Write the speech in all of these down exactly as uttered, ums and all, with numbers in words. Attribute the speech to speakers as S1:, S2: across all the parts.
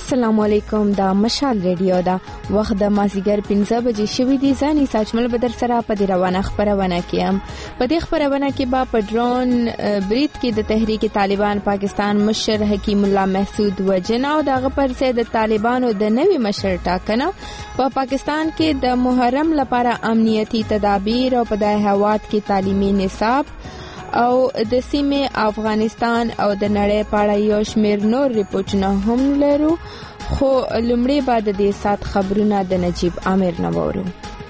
S1: السلام علیکم. دا مشال ریډیو دا وخت د مازیګر پنځه بجې شوې دي. ځاني ساجمل بدر سره په دې روانه خبرونه کیم. په دې خبرونه کې با په ډرون برید کې د تحریک طالبان پاکستان مشر حکیم الله محسود وجنه او دغه پر ضد د طالبانو د نوي مشر ټاکنه په پا پاکستان کې د محرم لپاره امنیتي تدابیر او په دای هواد کې تعلیمي نصاب او د سیمې افغانستان او د نړۍ په اړه یو شمېر نور ریپورتونه هم لرو، خو لومړی بعد د دې سات خبرونه د نجیب عامر نه وورو.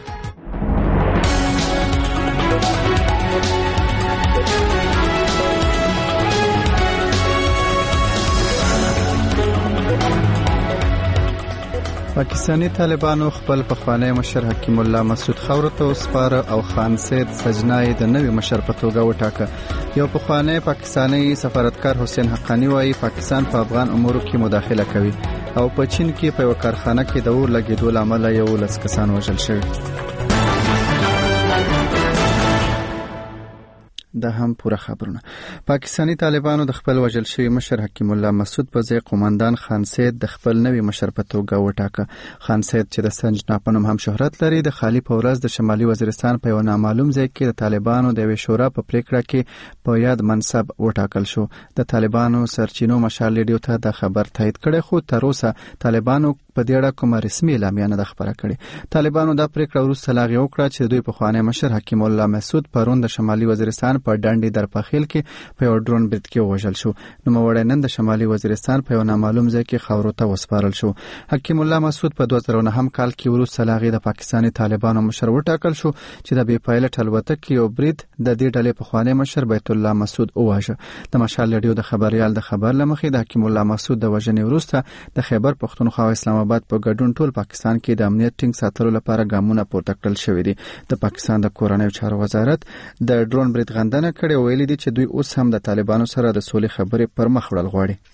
S2: پاکستانی طالبانو خپل پخوانی مشر حکیم الله مسعود خاورو ته وسپاره او خان سید سجنای د نوي مشر په توګه وټاکه. یو پخوانی پاکستانی سفارتکار حسین حقانی وايي پاکستان په افغان امورو کې مداخله کوي او په چین کې په یو کارخانه کې د اور لګیدو لامل یو لس کسان وژل شوي. دا هم پوره خبرونه. پاکستانی طالبانو د خپل وژل شوی مشر حکیم الله مسعود په ځای قومندان خان سید د خپل نوي مشر په توګه وټاکه. خان سید چې د سنجنا په نوم هم شهرت لري د خالی په ورځ د شمالي وزیرستان په یو نامعلوم ځای کې د طالبانو د یوې شورا په پریکړه کې په یاد منصب وټاکل شو. د طالبانو سرچینو مشال ریډیو ته د خبر تایید کړي، خو تر اوسه طالبانو په دې اړه کومه رسمي اعلامیه نه خبره کړې. طالبانو دا پریکړه وروسته لاغي وکړه چې دوی په خوانه مشر حکیم الله مسعود پرون د شمالي وزیرستان په ډنډي درپخیل کې په یو ډرون برید کې وژل شو. نو موړی نن د شمالي وزیرستان په یو نامعلوم ځای کې خاورو ته وسپارل شو. حکیم الله مسعود په دوه زره نهم کال کې وروسته لاغي د پاکستاني طالبانو مشر وټاکل شو چې د بي پایلټ الوتکې یو برید د دې ډلې په خوانه مشر بیت الله مسعود وواژه. د مشال ریډیو د خبريال د خبر لمخې د حکیم الله مسعود د وژنې وروسته د خیبر پختونخوا او اسلام آباد په ګډون ټول پاکستان کې د امنیت ټینګ ساتلو لپاره ګامونه پورته کړل شوې دي. د پاکستان د کورنیو چارو وزارت د ډرون برید غندنه کړې او ویلي دي چې دوی اوس هم د طالبانو سره د سولې خبرې پر مخ وړل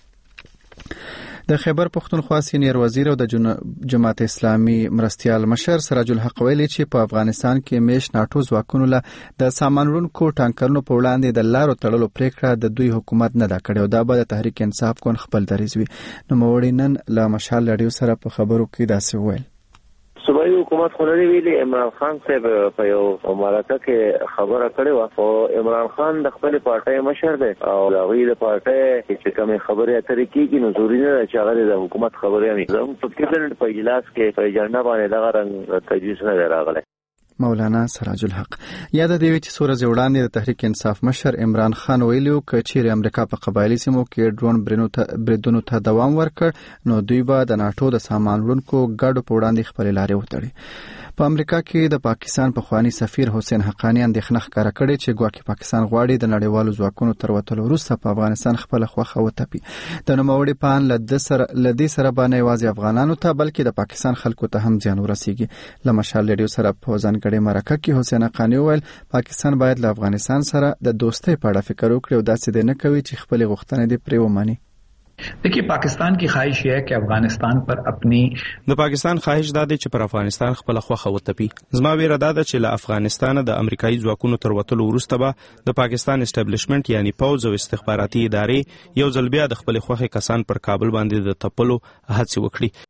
S2: غواړي. د خیبر پختونخوا سینیر وزیر او د جماعت اسلامي مرستيال مشر سراج الحق ویلي چې په افغانستان کې میش ناټو ځواکونو له د سامان وړونکو ټانکرونو په وړاندې د لارو تړلو پریکړه د دوی حکومت نه دا کړې او دا به د تحریک انصاف کون خپل دریځ وي. نو موړي نن له مشال لړیو سره په خبرو کې داسې ویل.
S3: صوبایي حکومت خو نه ویلي عمران خان صاحب په یو مرکه کې خبره کړې و او عمران خان د خپل پارټي مشر دی او هغه د پارټي چې کوم خبره اترې کیږي نو ضروري نه چې هغه د حکومت خبره وي. زموږ په کېدل په اجلاس کې په اجنډا باندې دغه رنګ تجویز نه راغلی.
S2: مولانا سراج الحق یاد دی چې سورہ وړاندې د تحریک انصاف مشر عمران خان ویلو چې چیرې امریکا په قبایلی سیمو کې ډرون بریدونو ته دوام ورکړ نو دوی به د ناټو د سامان وړونکو ګاډو په وړاندې خپل لارې وتړي. په امریکا کې د پاکستان په خواني سفیر حسین حقانی اندېښنه ښکاره کړې چې ګواکې پاکستان غواړي د نړیوالو ځواکونو تر وتلو وروسته په افغانستان خپل خوخه وتپي. د نوموړي پان له سره لدی سره باندې یوازې افغانانو ته بلکې د پاکستان خلکو ته هم زیان ورسیږي. لمشال ریډیو سره په ځانګړي مرکه کې حسین حقانی ویل پاکستان باید له افغانستان سره د دوستۍ په اړه فکر وکړي او داسې نه کوي چې خپل غوښتنې دې پرې ومني.
S4: देखिए पाकिस्तान की ख्वाहिश है कि अफगानिस्तान पर अपनी
S5: د پاکستان خواهش دا دی چې پر افغانستان خپل خوخه وتپي. زما ویره دا ده چې له افغانستان د امریکایي ځواکونو تر وتلو وروسته به د پاکستان اسټابلیشمنت یعنی پوز او استخباراتي ادارې یو ځل بیا د خپل خوخه کسان پر کابل باندې د تپلو هڅه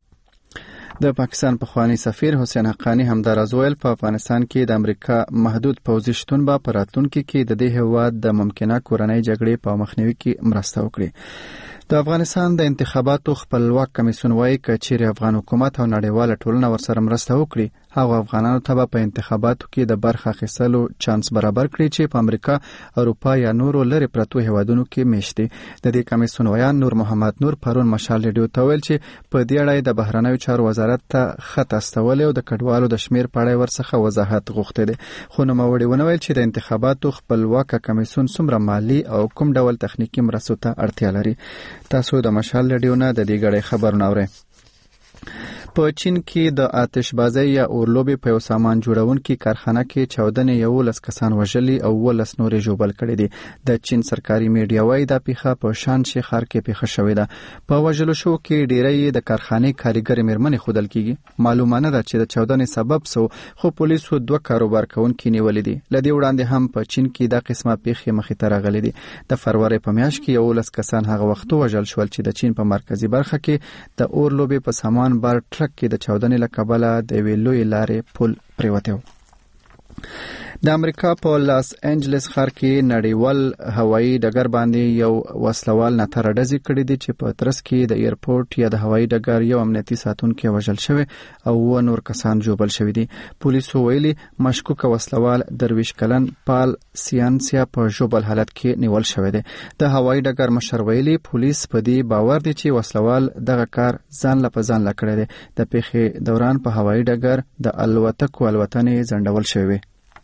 S5: وکړي.
S2: د پاکستان په خواني سفیر حسین حقانی هم د رازویل په افغانستان کې د امریکا محدود پوځي شتون به په راتلونکي کې د دې هیواد د ممکنه کورنۍ جګړې په مخنیوي کې مرسته وکړي. د افغانستان د انتخاباتو خپلواک کمیسیون وايي چې چیرې افغان حکومت او نړیواله ټولنه ورسره مرسته وکړي هغه افغانانو ته په انتخاباتو کې د برخه اخیستلو چانس برابر کړي چې په امریکا، اروپا یا نورو لرې پرتو هیوادونو کې میشتي. د دې کمیسیون ویان نور محمد نور پرون مشال ریډیو ته ویل چې په دې اړه د بهرنیو چارو وزارت ته خط استولې او د کډوالو د شمیر په اړه ورڅخه وضاحت غوښته دي. خو نو موړي ونویل چې د انتخاباتو خپلواک کمیسیون څومره مالی او کوم ډول تخنیکی مرستو ته اړتیا لري. تاسو د مشال ریډیو نه د دې غړي خبرونه اورئ. په چین کې د آتشبازۍ یا اورلوبې په یو سامان جوړونکي کارخانه کې چودنې یولس کسان وژلي او ولس نورې ژوبل کړي دي. د چین سرکاري میډیا وايي دا پیښه په شانشي ښار کې پیښه شوې ده. په وژلو شو کې ډېری د کارخانې کاریګر مېرمنې ښودل کیږي. معلومه نه ده چې د چودنې سبب څه، خو پولیسو دوه کاروبار کوونکي نیولي دي. له دې وړاندې هم په چین کې دا قسمه پیښې مخې ته راغلي دي. د فروری په میاشت کې یولس کسان هغه وخت وژل شول چې د چین په مرکزي برخه کې د اورلوبې په سامان بار ټرک کې د چودنې له کبله د یوې لویې لارې پل پریوتی و. د امریکا په لاس انجلس ښار کې نړیوال هوایي ډګر باندې یو وسلوال ناتره ډزې کړې دي چې په ترڅ کې د ایرپورټ یا د هوایي ډګر یو امنیتي ساتونکی وژل شوی او اووه نور کسان ژوبل شوي دي. پولیسو ویلي مشکوکه وسلوال درویش کلن پال سیانسیا په ژوبل حالت کې نیول شوی دی. د هوایي ډګر مشر ویلي پولیس په دې باور دي چې وسلوال دغه کار ځان له په ځان له کړی دی. د پیښې دوران په هوایي ډګر د الوتکو الوتنې ځنډول شوې.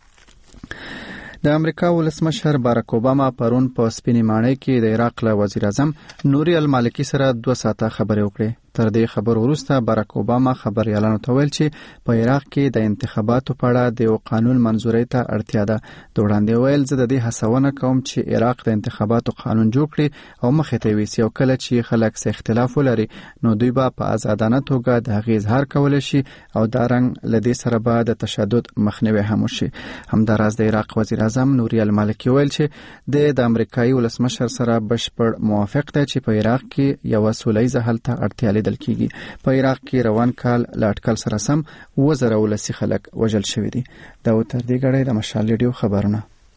S2: د امریکا ولسمشر باراک اوباما پرون په سپینې ماڼۍ کې د عراق له وزیر اعظم نوري المالکی سره دوه ساعته خبرې وکړې. تر دې خبر وروسته باراک اوباما خبريالانو ته ویل چې په عراق کې د انتخاباتو په اړه د یو قانون منځورۍ ته اړتیا ده. د وړاندې ویل زه د دې هڅونه کوم چې عراق د انتخاباتو قانون جوړ کړي او مخې ته ویسي او کله چې خلک څه اختلاف ولري نو دوی به په آزادانه توګه د هغې اظهار کولی شي او دا رنګ له دې سره به د تشدد مخنیوی هم وشي. همداراز د عراق وزیر اعظم نوري المالکی ویل چې د امریکایي ولسمشر سره بشپړ موافق دی چې په عراق کې یو سولیزه حل ته اړتیا لیدل کیږي. په عراق کې روان کال له اټکل سره سم اووه زره ولسي خلک وژل شوي دي. دا و تر دې ګړی د مشال ریډیو خبرونه.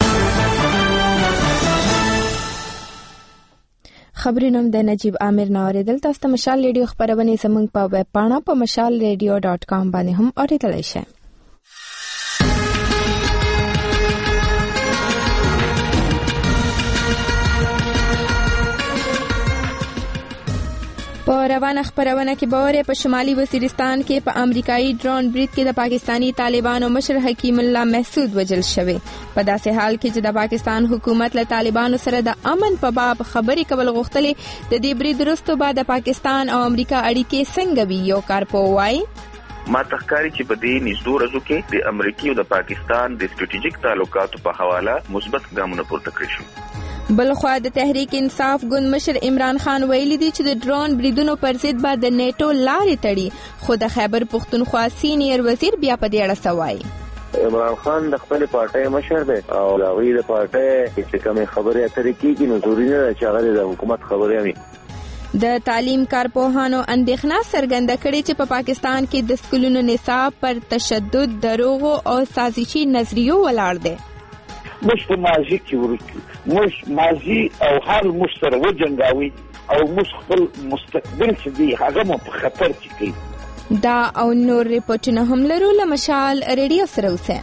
S1: خبرونه د نجیب عامر ناوریدل. تاسو ته مشال ریډیو خبرونه زموږ په ویب پاڼه په مشال ریډیو ډاټ کام باندې هم اوریدلای شئ. په روانه خبرونه کې باور په شمالي وزیرستان کې په امریکایي ډرون برید کې د پاکستانی طالبانو مشر حکیم الله محسود وژل شوی. په داسې حال کې چې د پاکستان حکومت له طالبانو سره د امن په باب خبرې کول غوښتلې، د دې برید وروسته بعد د پاکستان او امریکا اړیکې څنګه وي یو کارپو وایي.
S6: ما تخکاری چې په دې نږدې ورځو کې د امریکا او د پاکستان د ستراتیژیک تعلقاتو په حواله مثبت ګامونه پورته کړي شو.
S1: بلخوا د تحریک انصاف ګوند مشر عمران خان ویلي دی چې د ډرون بریدونو پر ضد به د نیټو لارې تړي، خو د خیبر پختونخوا سینیر وزیر بیا په دې اړه څه وایي.
S3: عمران خان د خپل پارټۍ مشر دی او د هغوی د پارټۍ چې کومې خبرې اترې کېږي نو ضروري نه ده چې هغه د حکومت خبرې وي.
S1: د تعلیم کارپوهانو اندېښنه څرګنده کړې چې په پاکستان کې د سکولونو نصاب پر تشدد، دروغو او سازشي نظریو ولاړ دی.
S7: مش په ماضي کې ورته مش ماضي او حال مشترک وجنګاوي او مش خپل مستقبل څه دی هغه مو په خطر کې کوي.
S1: دا او نور ریپورتونه هم لرو. له مشال ریډیو سره اوسئ.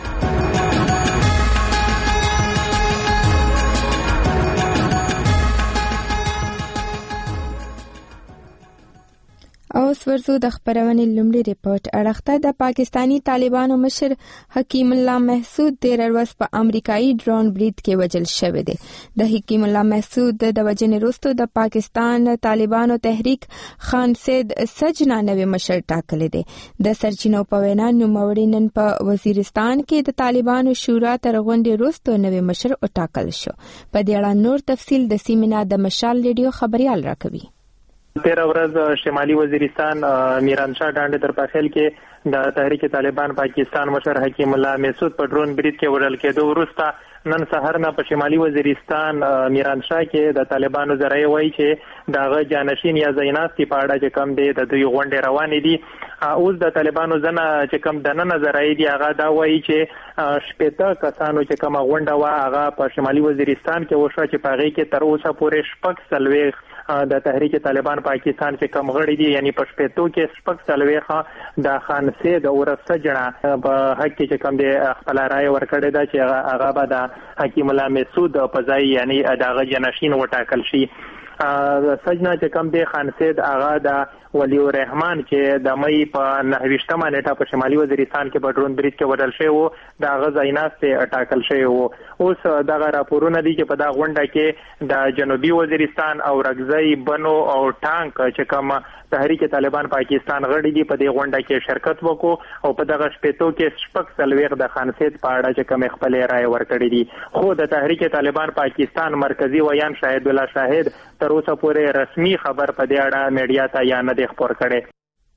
S1: اوس ورځو د خبرونې لومړی ریپورت اړخته. د پاکستانی طالبانو مشر حکیم الله محسود تیر ورځ په امریکایي ډرون برید کې وژل شوی دی. د حکیم الله محسود د وژنې وروسته د پاکستان طالبانو تحریک خان سید سجنا نوی مشر ټاکلی دی. د سرچینو په وینا نوموړی نن په وزیرستان کې د طالبانو شورا تر غونډې وروسته نوی مشر وټاکل شو. په دې اړه نور تفصیل د سیمینار د مشال ریډیو خبريال راکوي.
S8: تیر ورځ شمالي وزیرستان میرانشاه ډانډ تر پاخل کې د تحریک طالبان پاکستان مشر حکیم الله محسود په ډرون برید کې وژل کېدو وروسته نن سحر نه په شمالي وزیرستان میرانشاه کې د طالبانو ذرایع وایي چې دغه جانشین یا زیناستي په اړه چې کم دی د دوی غونډې روانې دي. اوس د طالبانو ځنه چې کم دننه ذرایع دي هغه دا وایي چې شپېته کسانو چې کومه غونډه وه هغه په شمالي وزیرستان کې وشوه چې په هغې کې تر اوسه پورې شپږ څلوېښت د تحریک طالبان پاکستان چې کم غړي دي یعنی په شپېتو کې شپږ څلوېښت د خان سید اورف سجنا په حق کې چې کم دی خپل رائے ورکړې ده چې هغه به د حکیم الله محسود په ځای یعنی دغه جنشین وټاکل شي. سجنا چې کوم دی خان سید هغه د ولی الرحمن چې د مې په نهویشتمه نیټه په شمالي وزیرستان کې په ډرون برید کې وژل شوی و د هغه ځایناسته ټاکل شوی و. اوس دغه راپورونه دي چې په دا غونډه کې د جنوبي وزیرستان او رګزی بنو او ټانک چې کوم تحریک طالبان پاکستان غړي دي په دې غونډه کې شرکت وکړو او په دغه شپېتو کې شپږ څلوېښت د خان سید په اړه چې کوم خپل رائے ورکړي دي. خو د تحریک طالبان پاکستان مرکزی ویان شاهد الله شاهد تر اوسه پورې رسمي خبر په دې اړه میډیا ته یا نه دی خپور کړي.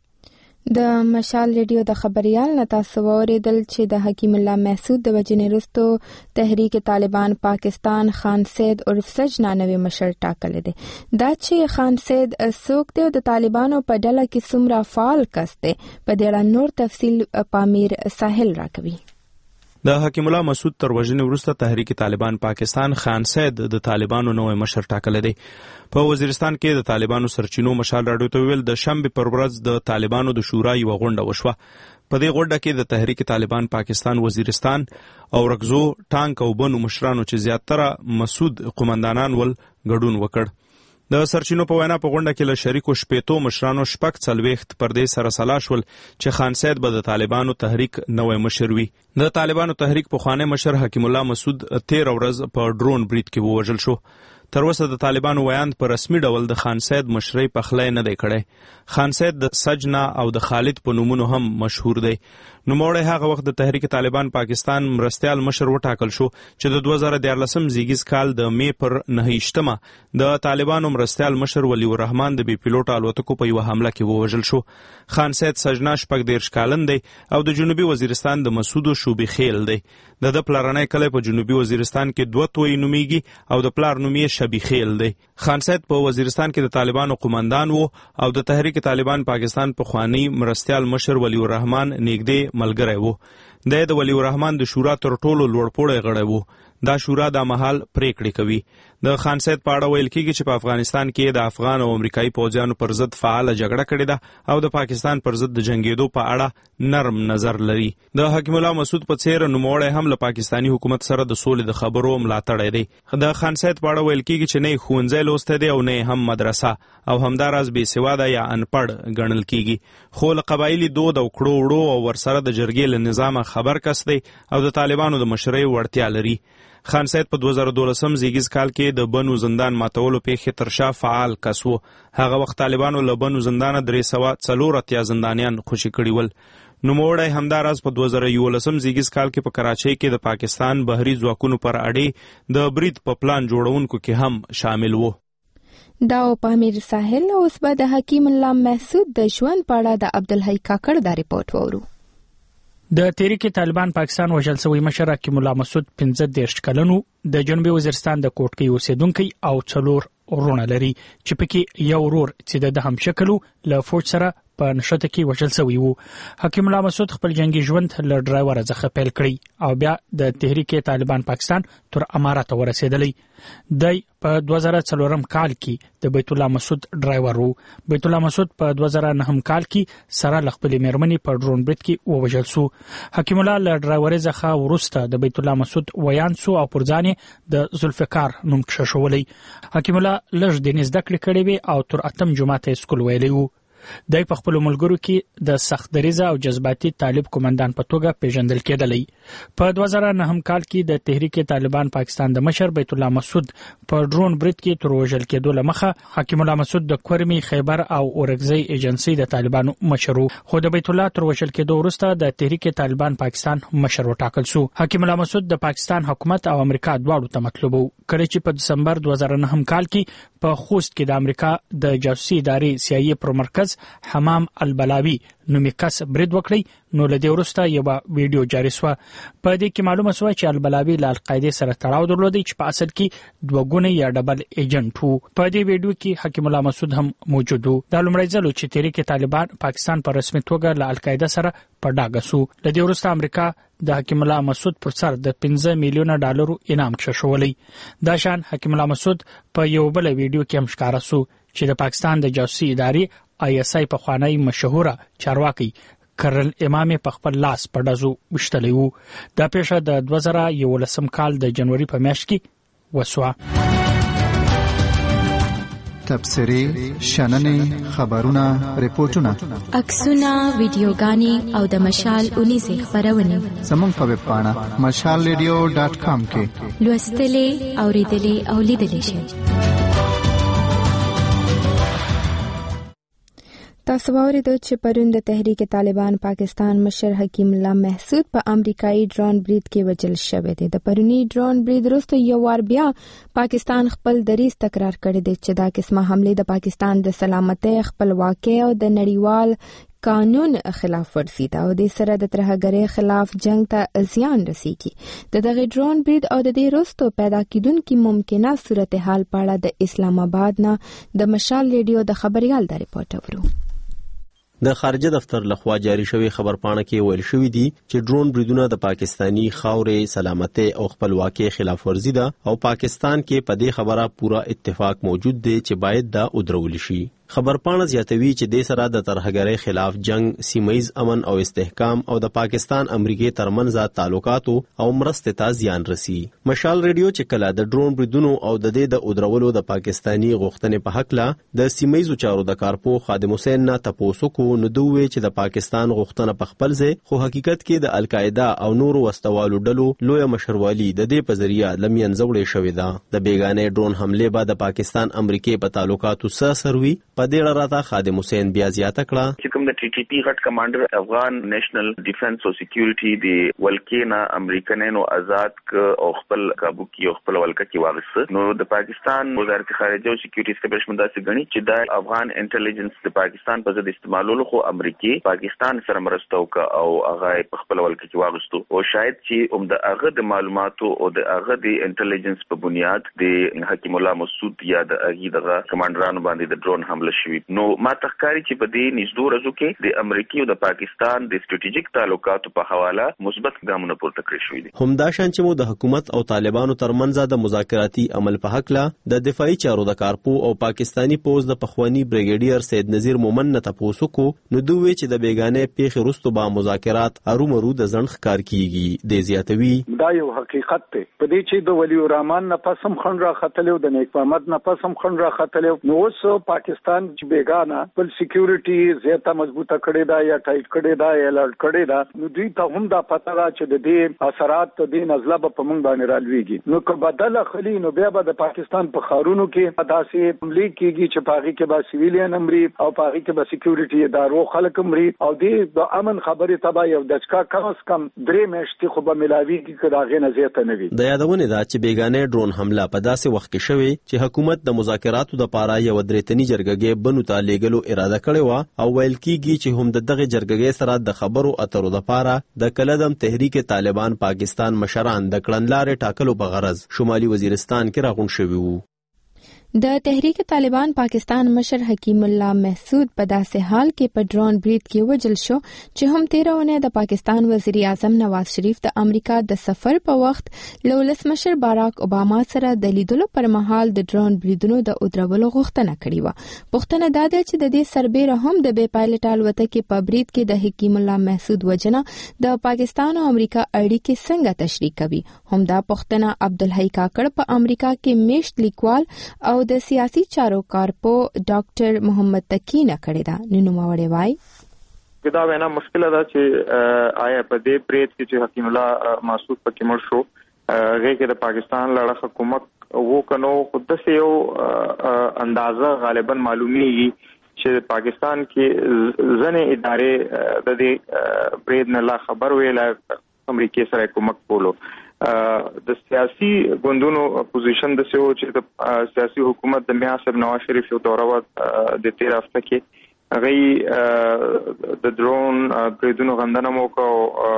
S1: د مشال ریډیو د خبريال نه تاسو اوریدل چې د حکیم الله محسود د وجنې رستو تحریک طالبان پاکستان خان سید عرف سجنا نوی مشر ټاکل دي. دا چې خان سید څوک دی د طالبانو په ډله کې څومره فعال کس دی په دې اړه نور تفصیل پامیر ساحل راکوي.
S5: د حکیم الله مسعود تر وژنې وروسته تحریک طالبان پاکستان خان سید د طالبانو نوی مشر ټاکل دی. په وزیرستان کې د طالبانو سرچینو مشال راډیو ته ویل د شنبې پر ورځ د طالبانو د شورا یو غونډه وشوه. په دې غونډه کې د تحریک طالبان پاکستان وزیرستان او رګزو ټانک او بنو مشرانو چې زیاتره مسعود قومندانان ول ګډون وکړ. د سرچینو په وینا په غونډه کې له شریکو شپېتو مشرانو شپږ څلوېښت پر دې سره سلا شول چې خان سید به د طالبانو تحریک نوی مشر وي. د طالبانو تحریک پخوانی مشر حکیم الله مسعود تیر ورځ په ډرون برید کې ووژل شو. تر اوسه د طالبانو ویاند په رسمي ډول د خان سید مشرۍ پخلی نه دی کړی. خان سید د سجنا او د خالد په نومونو هم مشهور دی. نوموړی هغه وخت د تحریک طالبان پاکستان مرستیال مشر وټاکل شو چې د دوه زره دیارلسم زیږیز کال د مې پر نهه د طالبانو مرستیال مشر ولی الرحمن د بي پیلوټ الوتکو په یوه حمله کې ووژل شو. خان سید سجنا شپږ دېرش کلن دی او د جنوبي وزیرستان د مسعود شوبي خیل دی. د د پلارنی کلی په جنوبي وزیرستان کې دوه توی نومیږي او د پلار نوم یې شبی خیل دی. خان سید په وزیرستان کې د طالبانو قومندان وو او د تحریک طالبان پاکستان پخوانی مرستیال مشر ولی الرحمن نږدې ملګری وو. د ولی الرحمن د شورا تر ټولو لوړپوړی غړی وو. دا شورا د مهال پریکړې کوي. د خان سید په اړه ویل کېږي چې په افغانستان کې د افغان او امریکایي پوځیانو پر ضد فعاله جګړه کړې ده او د پاکستان پر ضد د جنګېدو په اړه نرم نظر لري. د حکیم الله مسعود په څیر نوموړی هم له پاکستاني حکومت سره د سولې د خبرو ملاتړی دی. د خان سید په اړه ویل کېږي چې نه ښوونځی لوستی دی او نه هم مدرسه او همداراز بې سواده یا انپړ ګڼل کېږي. خو له قبایلي دود او کړو وړو او ورسره د جرګې له نظامه خبر کس دی او د طالبانو د مشرۍ وړتیا لري. خان سید په دوه زره دولسم زیږیز کال کې د بنو زندان ماتولو پیښې تر شا فعال کس و. هغه وخت طالبانو له بنو زندانه درې سوه څلور اتیا زندانیان خوشي کړي ول. نوموړی همداراز په دوه زره یولسم زیږیز کال کې په کراچۍ کې د پاکستان بهري ځواکونو پر اډې د برید په پلان جوړونکو کې هم شامل و.
S1: دا او پامیر ساحل اوس به د حکیم الله محسود د ژوند په اړه د عبدالحی کاکړ دا ریپورت وورو.
S9: د تحریک طالبان پاکستان وژل شوی مشر حکیم الله مسعود پنځه دېرش کلن د جنوبي وزیرستان د کوټکۍ اوسیدونکی او څلور ورونه لري چې پکې یو ورور چې د هم شکل له فوج سره په نشته کې وژل شوی وو. حکیم الله مسعود خپل جنگي ژوند له ډرایور څخه پیل کړی او بیا د تحریک طالبان پاکستان تر امارات ورسېدلی. دی په دوه زره څلورم کال کې د بیت الله مسعود ډرایور وو. بیت الله مسعود په دوه زره نهم کال کې سره ل خپل میرمنې په ډرون برید کې ووژل شو. حکیم الله له ډرایور څخه ورسته د بیت الله مسعود ویان سو او پر ځان د ذوالفقار نوم کښښولی. حکیم الله لږ د زده کړې کړې وې او تر اتم جماعت سکول ویلی وو. دی په خپل ملګرو کې د سخت دریزه او جذباتي طالب قومندان په توګه پیژندل کېدلی. په دوه زره نهم کال کې د تحریک طالبان پاکستان د مشر بیت الله مسعود په ډرون برید کې تر وژل کېدو له مخه حکیم الله مسعود د کورمي خیبر او اورګزۍ ایجنسۍ د طالبانو مشر و. خو د بیت الله تر وژل کېدو وروسته د تحریک طالبان پاکستان مشر وټاکل شو. حکیم الله مسعود د پاکستان حکومت او امریکا دواړو ته مطلوب و. کله چې په دسمبر دوه زره نهم کال کې په خوست کې د امریکا د جاسوسي ادارې سی آی ای پر مرکز حمام البلاوی نومي کس برید وکړي نو له دې وروسته یوه ویډیو جاري سوه. په دې کې معلومه سوه چې البلاوی له القاعدې سره تړاو درلودی چې په اصل کې دوه ګونی یا ډبل ایجنټ وو. په دې ویډیو کې حکیم الله مسعود هم موجود و. دا لومړی ځل چې تحریک طالبان پاکستان په رسمي توګه له القاعده سره په ډاګه سو. له دې وروسته امریکا د حکیم الله مسعود پر سر د پنځه میلیونه ډالرو انعام کښښولی. دا شان حکیم الله مسعود په یو بل ویډیو کې هم ښکاره سو چې د پاکستان د جاسوسي ادارې آی اس آی پخوانی مشهوره چارواکي کرنل امام په خپل لاس په ډزو وشتلی وو. دا پیښه د دوه زره یولسم کال د جنوري په میاشت کې وسوه.
S2: تبصرې شننې خبرونه ریپورتونه
S10: عکسونه ویډیوګانې او د مشال اونیزې خبرونه
S2: زموږ په ویب پاڼه مشال ریډیو ډاټ کام کې
S10: لوستلې اوریدلې او لیدلې شئ.
S1: تاسو واورېدو چې پرون د تحریک طالبان پاکستان مشر حکیم الله محسود په امریکایي ډرون برید کې وژل شوی دی. د پرونی ډرون برید وروسته یو وار بیا پاکستان خپل دریځ تکرار کړی دی چې دا قسمه حمله د پاکستان د سلامتۍ، خپلواکۍ او د نړیوال قانون خلاف ورزي ده او د سره د ترهګرۍ خلاف جنگ ته زیان رسیږي. د دغه ډرون برید او د دې وروسته پیدا کیدونکو ممکنه صورتحال په اړه د اسلام آباد نه د مشال ریډیو د خبريال د ریپورت اورو.
S11: د خارجه دفتر لخوا جاری شوی خبرپاڼه کې ویل شوی دی چې ډرون بریدونه د پاکستانی خاورې سلامتۍ او خپلواکۍ خلاف ورزي ده او پاکستان کې په دې خبره پورا اتفاق موجود دی چې باید دا ودرول شي. خبرپاڼه زیاتوي چې د سره د ترهګرۍ خلاف جنگ، سیمایي امن او استحکام او د پاکستان امریکای ترمنځ تعلقاتو او مرستې ته زیان رسي. مشال ریډیو چې کله د ډرون بریدونو او د دې د ودرولو د پاکستانی غوښتنې په حق لا د سیمایي چارو د کارپو خادم حسین نه تاسو کو نو دوی چې د پاکستان غوښتنه په خپل ځای خو حقیقت کې د القاعده او نور وسوالو ډلو لوی مشروالي د دې په ذریعہ لمینځوړې شوې ده. د بیگانه ډرون حمله به د پاکستان امریکای په تعلقاتو سره سروي. په دې اړه راته خادم حسین بیا زیاته کړه
S6: چې کوم د ټي ټي پی غټ کمانډر افغان نېشنل ډیفنس او سکیورټي دی ولکینا امریکانانو آزاد ک او خپل کابو کې او خپل ولکه کې واغسته. نو د پاکستان وزارت خارجه او سکیورټي اسټابلیشمنت داسې غني چې د افغان انټيليجنس د پاکستان په ضد استعمالولو خو امریکای پاکستان سره مرسته وکړه او هغه په خپل ولکه کې واغستو او شاید چې هم د هغه د معلوماتو او د هغه د انټيليجنس په بنیاد د حکیم الله مسعود یا د هغه دغه کمانډرانو باندې د ډرون حمله شوی. نو ما تخکاری چې په دې نږدې ورځو کې د امریکای او د پاکستان د استراتیژیک تعلقاتو په حواله مثبت ګامونه پورته کړی شوی دي.
S11: همدا شان چې مو د حکومت او طالبانو ترمنځ د مذاکراتي عمل په حق لا د دفاعي چارو د کارپو او پاکستانی پوز د پخوانی بریګیډیر سید نذیر مومن نه تاسو کو نو دوی چې د بیگانه پیښ رستو با مذاکرات ارومرو د ځن ښکار کیږي. د زیاتوي
S12: دا یو حقیقت دی په دې چې د ولی الرحمن نه پسم خن را خطلو د نیک محمد نه پسم خن را خطلو نو اوس پاکستان چې بیگانه بل سکیورټي زیاته مضبوطه کړې ده یا ټایټ کړې ده یا لړ کړې ده نو دوی ته هم دا پته ده چې د دې اثرات د نزله په موږ باندې رالويږي. نو که بدل خلی نو بیا به د پاکستان په خارونو کې داسې حمله کیږي چې پاغي کې به سیویلین امري او پاغي کې به سکیورټي ادارو خلک امري او دې د امن خبرې تبا یو دچکا کم از کم درې میاشتې خو به ملاويږي که دا غنه زیاته نه وي.
S11: د یادونه ده چې بیگانه ډرون حمله په داسې وخت کې شوی چې حکومت د مذاکراتو د پاره یو درېتنی جرګه بنو ته لېګلو اراده کړې و او ویل کیږي چې هم د دغه جرګې سره د خبرو اترو د پاره د کلدم تحریک طالبان پاکستان مشران د کړنلارې ټاکلو په غرض شمالي وزیرستان کې راغون شوي وو.
S1: د تحریک طالبان پاکستان مشر حکیم الله محسود په داسې حال کې په ډرون برید کې وژل شو چې هم تیرونه د پاکستان وزیر اعظم نواز شریف د امریکا د سفر په وخت له ولسمشر باراک اوباما سره د لیدلو پر مهال د ډرون بریدونو د ودرولو غوښتنه کړې و. پوښتنه دا ده چې د دې سربېره هم د بې پایلټ الوتکې په برید کې د حکیم الله محسود وجنه د پاکستان او امریکا اړیکې څنګه تشریح کوي. هم دا پوښتنه عبدالحی کاکړ په امریکا کې میشت لیکوال او د سیاسي چارو کارپو ډاکټر محمد تقی نه کړی دا. نو نوموړی وایي
S8: دا وینا مشکله ده چې آیا په دې برید کې چې حکیم الله محسود پکې مړ شو هغه کې د پاکستان لړ حکومت وو کنو خود سه یو اندازه غالبا معلومیږي چې پاکستان کې ځنې ادارې د دې برید نه لا خبر ویل امریکای سره کومک کولو. د سیاسي ګوندونو اپوزیشن د سیو چې د سیاسي حکومت د میا صاحب نواز شریف یو دوره و د تیر هفته کې هغه د ډرون بریدونو غندنه مو کو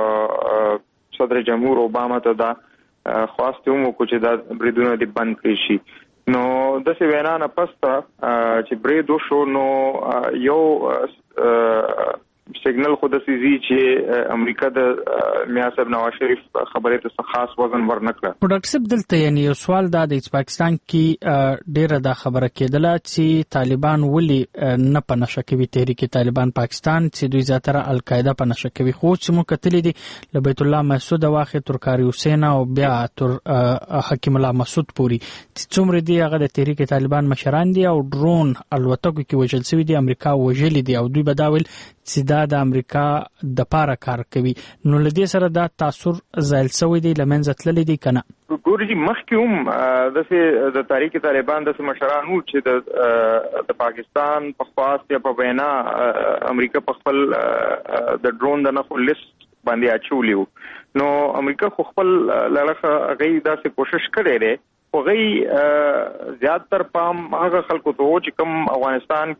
S8: صدر جمهور اوباما ته دا خواسته مو کو چې دا بریدونه د بند کړي شي. نو د څه وینا نه پسته چې برید وشو نو یو
S13: سیګنل خو د سيزي چې امریکا د میا صاحب نواز شریف خبره ته خاص وزن ورنکړه.
S9: پروډکټیو دلته یعنی یو سوال دا د پاکستان کې ډیره دا خبره کېدله چې طالبان ولي نه پنځه کوي تحریک طالبان پاکستان چې دوی زیاتره القاعده پنځه کوي خو چې مو کتلې دي لبیت الله مسعود واخه ترکاری حسین او بیا تر حکیم الله مسعود پوری څومره دی هغه د تحریک طالبان مشران دي او ډرون الوتکو کې وژل شوی دی امریکا وژل دي او دوی بداول چې دا د امریکا د پاره کار کوي نو لدې سره دا تاثیر زایل شوی دی لمنځه تللی دی کنه.
S13: ګورجی مخکې هم د د تحریک طالبان د مشران وو چې د د پاکستان په خواست یا په وینا امریکا په خپل د ډرون د نخو لیست باندې اچولیو نو امریکا خو خپل لړخه غي داسې کوشش کړي لري او غي زیاتره پام هغه خلکو ته چې کوم افغانستان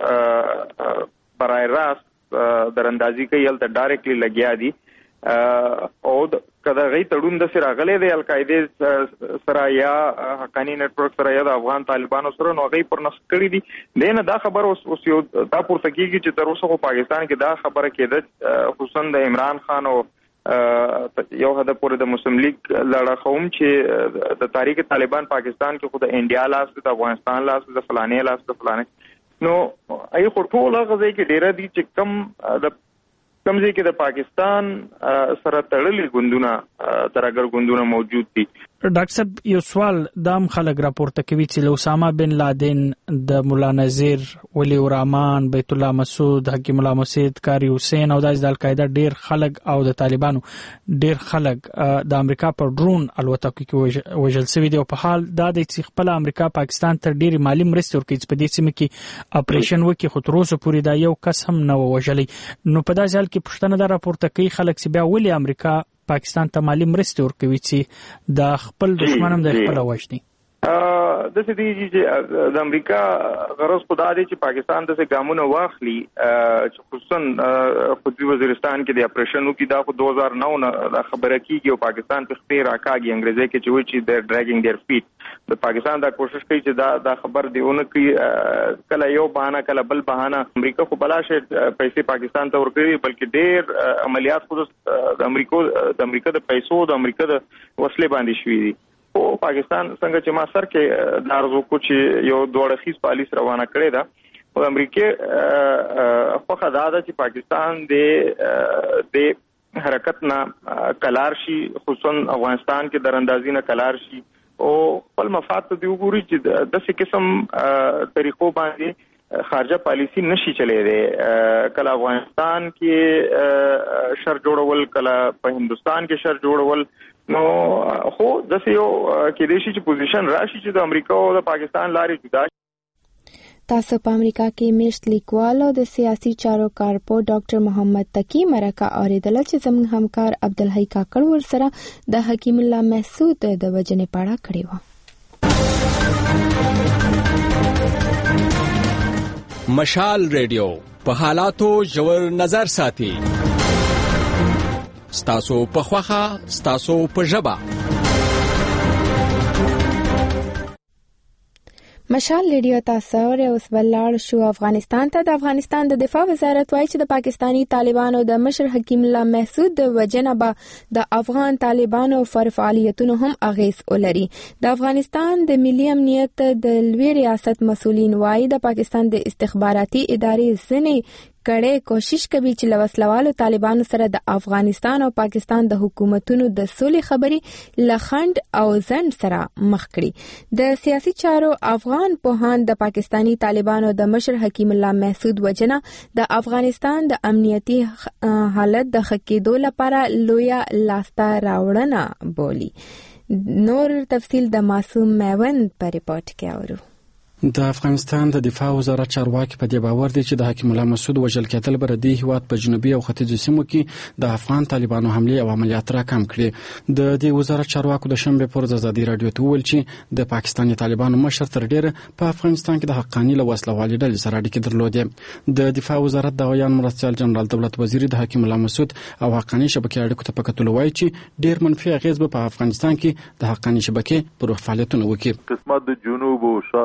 S13: کې برای راست دراندازي کوي ال ته ډایرکټلی لګیا دي او کله غي تړون د سره غلې د القاعده سره یا حقانی نتورک سره یا د افغان طالبانو سره نو غي پر نس کړی دي دنه دا خبر اوس یو دا پورته کیږي چې تر اوسه په پاکستان کې دا خبره کېده خصوصا د عمران خان او یو هدا پورې د مسلم لیگ لړ قوم چې د تاریخ طالبان پاکستان کې خود انډیا لاس د افغانستان لاس د فلانه لاس د فلانه نو ای خټوله غځي کې ډیره دي چې کم د کمزې کې د پاکستان سره تړلې ګوندونه ترګر ګوندونه موجود دي.
S9: ډاکټر صاحب یو سوال دام خلک راپورته کوي چې اسامه بن لادن د مولا نذیر ولی الرحمن بیت الله مسعود حکیم الله مسعود کاری حسین او د القاعده ډیر خلک او د طالبانو ډیر خلک د امریکا پر ډرون الوتکو کې وژل شوی دی او په حال دا د خپل امریکا پاکستان تر ډیر مالی مرستې ورکړي په دې سیمه کې اپریشن وکړي خو تر اوسه پورې دا یو کس هم نه وژلی نو په داسې حال کې پښتنه دا راپورته کوي خلک چې بیا ولې امریکا پاکستان ته مالی مرستې ورکوي چې د خپل دښمنم د خپل وژني.
S13: د سې دی چې د امریکا غرض خدا دی چې پاکستان د څه ګامونه واخلي چې خصوصا خودي وزیرستان کې د اپریشن وکړي دا په دوه هزار نو نه خبره کیږي او پاکستان په خپل راکاږي انګریزي کې چې وایي چې د ډراګینګ دیر فیټ د پاکستان دا کوشش کوي چې دا دا خبر دیونه کوي کله یو بهانه کله بل بهانه امریکا خو بلاشه پیسې پاکستان ته ورکړي بلکې ډېر عملیات خود د امریکا د امریکا د پیسو د امریکا د وسلې باندې شوې دي او پاکستان څنګه چې ما سر کې د ارزو کو چې یو دوړ خیس پالیس روانه کړې ده او امریکا خو خداده چې پاکستان د د حرکت نه کلار شي خصوصا افغانستان کې دراندازي نه کلار شي او خپل مفاد ته دی وګوري چې د څه قسم طریقو باندې خارجه پالیسی نشي چلے دی کله افغانستان کې شر جوړول کله په هندستان کې شر جوړول نو خو د سيو کې دیشي چې پوزیشن راشي چې د امریکا او د پاکستان لارې جدا
S1: تاسو په امریکا کې میشت لیکوال او د سیاسي چارو کارپو ډاکټر محمد تقی مرکه اوریدل چې زموږ همکار عبدالحی کاکړ ورسره د حکیم الله مسعود د وجنې پاړه کړی و.
S14: مشال ریډیو په حالاتو ژور نظر ساتي ستاسو په خوخه ستاسو په ژبه.
S1: مشال ریډیو تاسو ور اوس بلار شو افغانستان ته. د افغانستان د دفاع وزارت وایي چې د پاکستانی طالبانو د مشر حکیم الله مسعود د وجنبه د افغان طالبانو پر فعالیتونو هم اغیز ولري. د افغانستان د ملي امنیت د لوی ریاست مسؤلین وایي د پاکستان د استخباراتي ادارې ځنې کړه کوشش کوي چې لوسلوالو طالبانو سره د افغانستان او پاکستان د حکومتونو د سولې خبري لخند او ځند سره مخ کړي. د سیاسي چارو افغان پوهان د پاکستانی طالبانو د مشر حکیم الله مسعود وجنه د افغانستان د امنیتي حالت د خکېدو لپاره لویه لاسته راوړنه بولي. نور تفصیل د معصوم میوند په ریپورت کې اورو.
S15: د افغانستان د دفاع وزارت چارواکي په دې باور دي چې د حکیم الله مسعود وژل کېدل بر د هیواد په جنوبي او ختیځو سیمو کې د افغان طالبانو حمله او عملیات راکم کړي. د دې وزارت چارواکو د شنبه پر ورځ ازادي رادیو ته ویل چې د پاکستاني طالبانو مشر تر ډیره په افغانستان کې د حقاني له وسلوالۍ ډلې سره اړیکې درلودې. د دفاع وزارت د غویان مرستيال جنرال دولت وزیر د حکیم الله مسعود او حقاني شبکې اړیکو ته پکتل وایي چې ډیر منفي اغیز به په افغانستان کې د حقاني شبکې پر فعالیتونو وکړي.
S16: قسمت د جنوب او شاختیز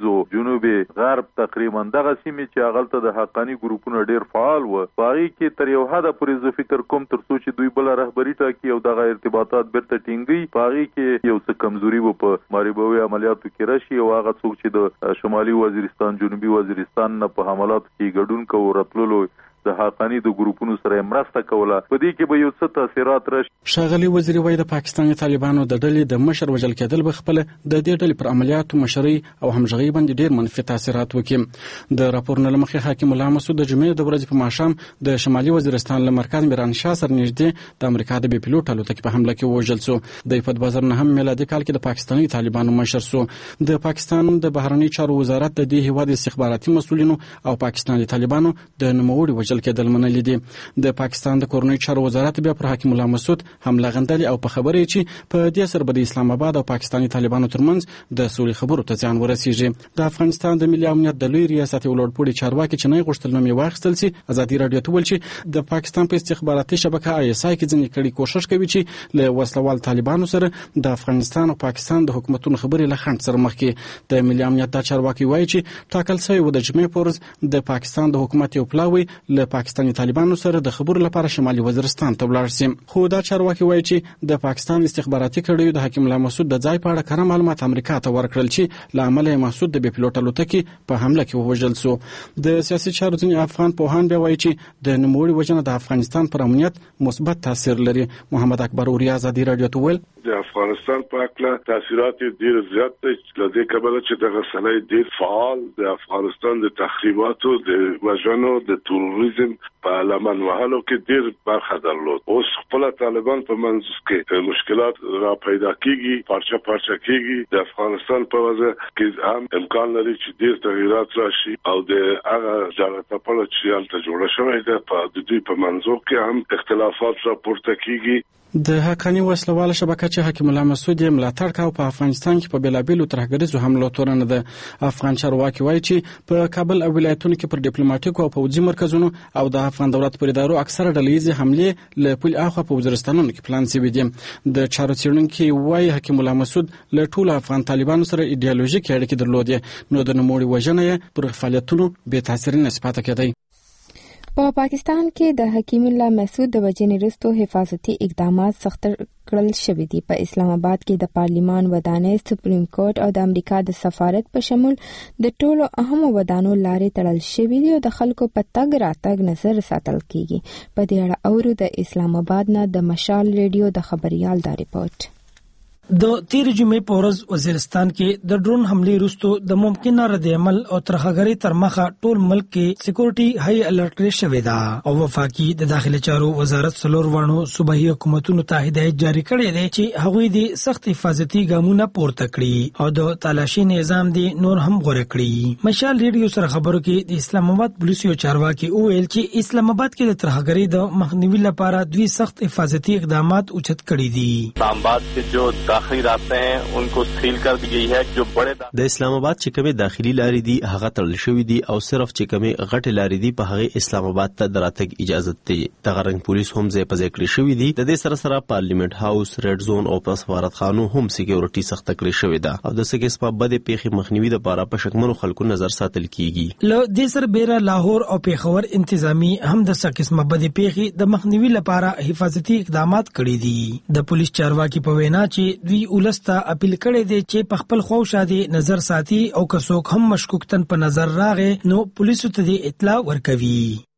S16: ختیځ او جنوبي غرب تقریبا دغه سیمې چې هغه د حقانی ګروپونو ډیر فعال و باغی کې تر یو حد پورې زه فکر کوم تر څو چې دوی بل رهبری ټاکي او دغه ارتباطات بیرته ټینګي باغی کې یو څه کمزوري و په ماریبوي عملیاتو کې راشي او هغه څوک چې د شمالي وزیرستان جنوبي وزیرستان نه په حملاتو کې ګډون کوي راتللو د حقانی د ګروپونو سره مرسته کوله په دې کې به یو څه تاثیرات راشي.
S15: ښاغلي وزیر وایي د پاکستاني طالبانو د ډلې د مشر وژل کېدل به خپل د دې ډلې پر عملیاتو مشرۍ او همغږي باندې ډېر منفي تاثیرات وکړي. د راپورونو له مخې حاکم الله مسعود د جمعې د ورځې په ماښام د شمالي وزیرستان له مرکز میران شاه سره نږدې د امریکا د بي پیلوټ الوتکې په حمله کې وژل شو. د په بازار نه هم میلادي کال کې د پاکستاني طالبانو مشر شو. د پاکستان د بهرنی چارو وزارت د دې هیواد استخباراتي مسؤلینو او پاکستاني طالبانو د نوموړي وژل کېدل منلي دي. د پاکستان د کورنۍ چارو وزارت بیا پر حاکم الله مسعود حمله غندلې او په خبره چې په دې سره به د اسلام آباد او پاکستاني طالبانو ترمنځ د سولې خبرو ته ځان ورسیږي. د افغانستان د ملي امنیت د لوی ریاست ولوړپوړي چارواکي چې نه غوښتل نوم یې واخیستل شي ازادي راډیو ته ویل چې د پاکستان په استخباراتي شبکه آی اس آی کې ځینې کړي کوشش کوي چې له وسلوال طالبانو سره د افغانستان او پاکستان د حکومتونو خبرې له خنډ سره مخ کړي. د ملي امنیت د چارواکي وایي چې ټاکل شوی و د جمعې په ورځ د پاکستان د حکومت یو پلاوی له پاکستاني طالبانو سره د خبرو لپاره شمالي وزیرستان ته ولاړ شي. خو دا چارواکي وایي چې د پاکستان استخباراتي کړیو د حکیم الله مسعود د ځای په اړه کره معلومات امریکا ته ورکړل چې له امله مسعود د بي پیلوټ الوتکې په حمله کې ووژل شو. د سیاسي چارو ځینې افغان پوهان بیا وایي چې د نوموړي وژنه د افغانستان پر امنیت مثبت تاثیر لري. محمد اکبر اوریا ازادي راډیو ته ویل
S17: د افغانستان په اړه تاثیرات ډیر زیات دي لدې کبله چې دغه سړی ډیر فعال د افغانستان د تخریباتو د وژنو د تروریزم په لمن وهلو کې ډیر برخه درلود. اوس خپل طالبان په منځ کې مشکلات را پیدا کیږي پارچه پارچه کیږي. د افغانستان په وجه کې هم امکان لري چې ډیر تغیرات راشي او د هغه ځای په پله چې الته جوړه شوې ده په د دوی په منځو کې هم اختلافات راپورته کیږي.
S15: د حقانی وسلوال شبکه چې حکیم الله مسعود یې ملاتړ کاوه په افغانستان کې په بیلابیلو ترهګریزو حملو تورنه ده. افغان چارواکي وایي چې په کابل او ولایتونو کې پر ډیپلوماټیکو او پوځي مرکزونو او د افغان دولت پر ادارو اکثره ډلهیزې حملې له پل اخوا په وزیرستانونو کې پلان شوي دي. د چارو څېړونکي وایي حکیم الله مسعود له ټولو افغان طالبانو سره ایډیالوژیکې اړیکې درلودې نو د نوموړي وژنه یې پر فعالیتونو بې تاثیره نسبت کېدی.
S1: په پاکستان کې د حکیم الله مسعود د وژنې وروسته حفاظتي اقدامات سخت کړل شوي دي. په اسلام آباد کې د پارلیمان ودانۍ، سپریم کورټ او د امریکا د سفارت په شمول د ټولو اهمو ودانو لارې تړل شوي دي او د خلکو په تګ راتګ نظر ساتل کیږي. په دې اړه اورو د اسلام آباد نه د مشال ریډیو د خبريال دا ریپورت.
S18: د تیر جمعې په ورځ وزیرستان کې د ډرون حملې وروسته د ممکنه رد عمل او ترهګرۍ تر مخه ټول ملک کې سکیورټي هاي الرټ کړی شوی دا او وفاقي د داخلي چارو وزارت څلور وانو صوبایي حکومتونو ته هدایت جاری کړی دی چې هغوی د سخت حفاظتي ګامونه پورته کړي او د تالاشي نظام دی نور هم غوړه کړي. مشال ریډیو سره خبرو کې د اسلام آباد پولیسو چارواکي وویل چې اسلام آباد کې د ترهګرۍ د مخنیوي لپاره دوی سخت حفاظتي اقدامات اوچت کړي دي.
S19: اسلام آباد کې جو داخلي راستے ہیں ان کو سیل کر دی گئی ہے. جو بڑے
S11: د اسلام آباد چې کومه داخلي لارې دي هغه تړل شوې دي او صرف چې کومه غټه لارې دي په هغه اسلام آباد ته دراتګ اجازه ده. دغه رنګ پولیس هم ځای په ځای کړی شوې دي. د دې سره سره پارلیمنت هاوس، ریډ زون او په سفارتخانو هم سکیورټي سخت کړی شوې ده او د سګ اسباب بده پیخي مخنیوي لپاره په شکمنو خلکو نظر ساتل کیږي.
S18: له دې سره بیره لاهور او پیښور انتظامی هم د سګ اسباب بده پیخي د مخنیوي لپاره حفاظتي اقدامات کړی دي. د پولیس چارواکي په وینا چې دوی ولسته اپیل کړی دی چې په خپل خو شادي نظر ساتي او که څوک هم مشکوک تن په نظر راغی نو پولیسو ته اطلاع ورکوي.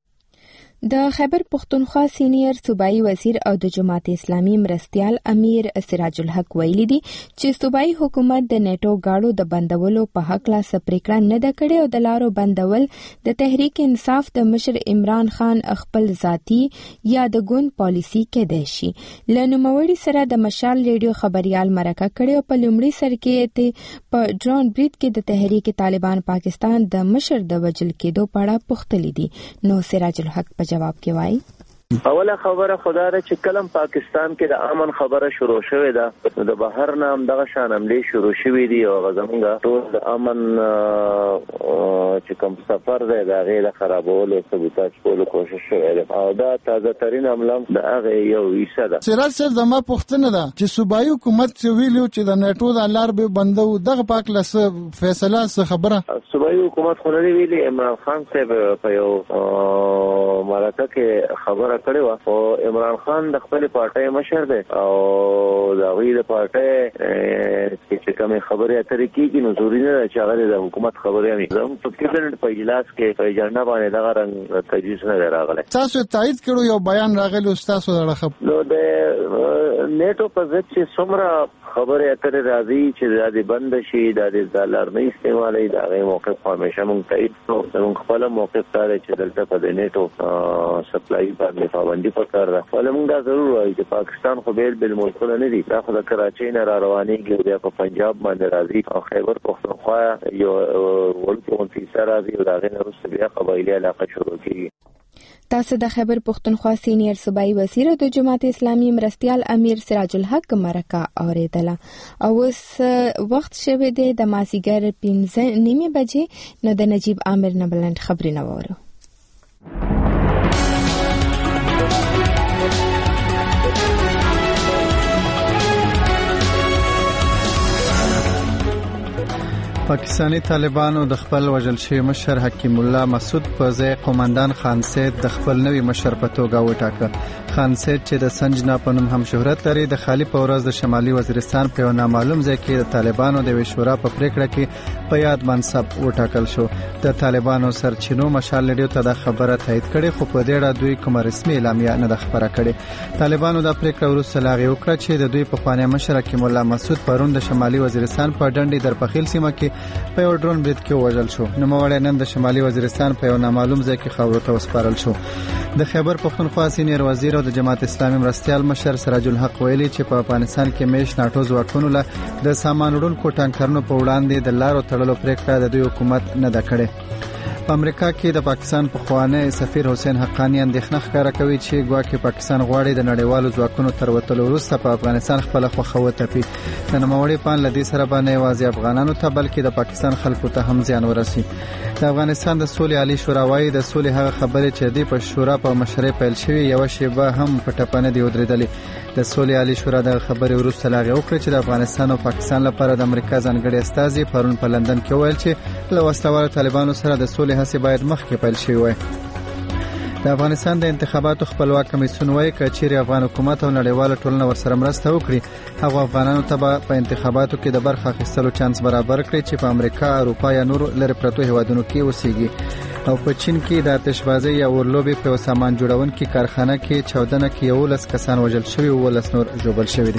S1: د خیبر پختونخوا سینیئر صوبایي وزیر او د جماعت اسلامي مرستیال امیر سراج الحق ویلي دي چې صوبایي حکومت د نیټو گاړو د بندولو په حق لا سپریکړه نه ده کړې او د لارو بندول د تحریک انصاف د مشر عمران خان خپل ذاتی یا د ګوند پالیسی کې دی شي. له نوموړي سره د مشال ریډیو خبريال مرکه کړي او په لومړي سر کې ته په ډرون برید کې د تحریک طالبان پاکستان د مشر د وجل کېدو په اړه پوښتنه دي. نو سراج الحق په جواب کې وایي
S3: اوله خبره خدای چې کلم پاکستان کې د امن خبره شروع شوې ده د بهر نام دغه شان عملې شروع شوې دي او غزمنګ ټول د امن چې کوم سفر دی دا غیر خرابولو سبوتاج کولو کوشش شوی دی او دا تازه ترين عمله د هغه یو حصہ ده.
S20: سراج صاحب زما پوښتنه ده چې صوبایي حکومت ویلو چې د نیټو د لار به بندو دغه پاک لس فیصله څه خبره
S3: صوبایي حکومت خو نه ویلي عمران خان صاحب په یو مرکه کې خبره کړی و او عمران خان د خپل پارټي مشر دی او د غوی د پارټي چې کوم خبره اترې کیږي نو ضروري نه چې هغه د حکومت خبره وي. زموږ په کیبنټ په اجلاس کې په اجنډا باندې دغه رنګ تجویز نه راغلی.
S20: تاسو تایید کړو یو بیان راغلی تاسو درخه
S3: نو د نیټو په ځای چې څومره خبره اترې راځي چې د بند شي د ډالر نه استعمالي دا غي موقف همیشه مونږ تایید کوو. موږ خپل موقف سره چې دلته په نیټو سپلای باندې پابندي پکار ده. ولې موږ ضرور وایو چې پاکستان خو بیل بل ملکونه نه دي دا خو د کراچۍ نه را روانېږي بیا په پنجاب باندې راځي او خیبر پختونخوا یو ولکه فیصد راځي او دا غي وروسته بیا قبایلی علاقه شروع کیږي.
S1: تاسو د خیبر پختونخوا سینیئر صوبایي وزیر د جماعت اسلامي مرستيال امیر سراج الحق مرکه اوریدله او اوس وخت شوه د مازیګر پنځه نیمه بجې نو د نجیب عامر نه بلند خبرونه وره.
S2: پاکستانی طالبانو د خپل وژل شوی مشر حکیم الله مسعود په ځای قومندان خان سید د خپل نوی مشر په توګه وټاکه. خان سید چې د سنجنا په نوم هم شهرت لري د خالی په ورځ د شمالي وزیرستان په یو نامعلوم ځای کې د طالبانو د شورا په پریکړه کې په یاد منصب وټاکل شو. د طالبانو سرچینو مشال لري ته د خبره تایید کړي خو په دې اړه دوی کوم رسمي اعلامیه نه خبره کړي. طالبانو د پریکړه وروسته لاغي وکړه چې د دوی په خوانه مشر حکیم الله مسعود پرون د شمالي وزیرستان په ډنډي درپخیل سیمه کې په یو ډرون برید کې وژل شو. نو موړی نن د شمالي وزیرستان په یو نامعلوم ځای کې خاورو ته وسپارل شو. د خیبر پختونخوا سینیئر وزیر او د جماعت اسلامي مرستيال مشر سراج الحق ویلي چې په افغانستان کې میش ناټو ځواکونو له د سامان وړونکو ټانکرونو په وړاندې د لارو تړلو پریکړه د دوی حکومت نه ده کړې. په امریکا کې د پاکستان په خوانه سفیر حسین حقانی اندېښنه ښکاره کوي چې ګواکې پاکستان غواړي د نړیوالو ځواکونو تر وتلو وروسته په افغانستان خپل خوخه وتپي. د نوموړي پان لدی سره باندې یوازې افغانانو ته بلکې د پاکستان خلکو ته هم زیان ورسي. د افغانستان د سولې عالی شورا وايي د سولې هغه خبرې چې د په شورا په مشرۍ پیل شوی یو شیبه هم په ټپنه دی ودرېدلې. د سولې عالی شورا د خبرې وروسته لاغي وکړه چې د افغانستان او پاکستان لپاره د امریکا ځانګړي استازي پرون په لندن کې ویل چې له وسلوال طالبانو سره د سولې هڅې باید مخکې پیل شي وای. د افغانستان د انتخاباتو خپلواک کمیسیون وايي چې افغان حکومت او نړیواله ټولنه ورسره مرسته وکړي هغه افغانانو ته په انتخاباتو کې د برخه اخیستلو چانس برابر کړي چې په امریکا، اروپا یا نور لری پروتو هیوادونو کې اوسېږي. او په چین کې د آتشبازۍ یا اورلوبې په سامان جوړونکو کارخانه کې چودنه کې یو لس کسان وژل شوي او ولس نور ژوبل شوي دي.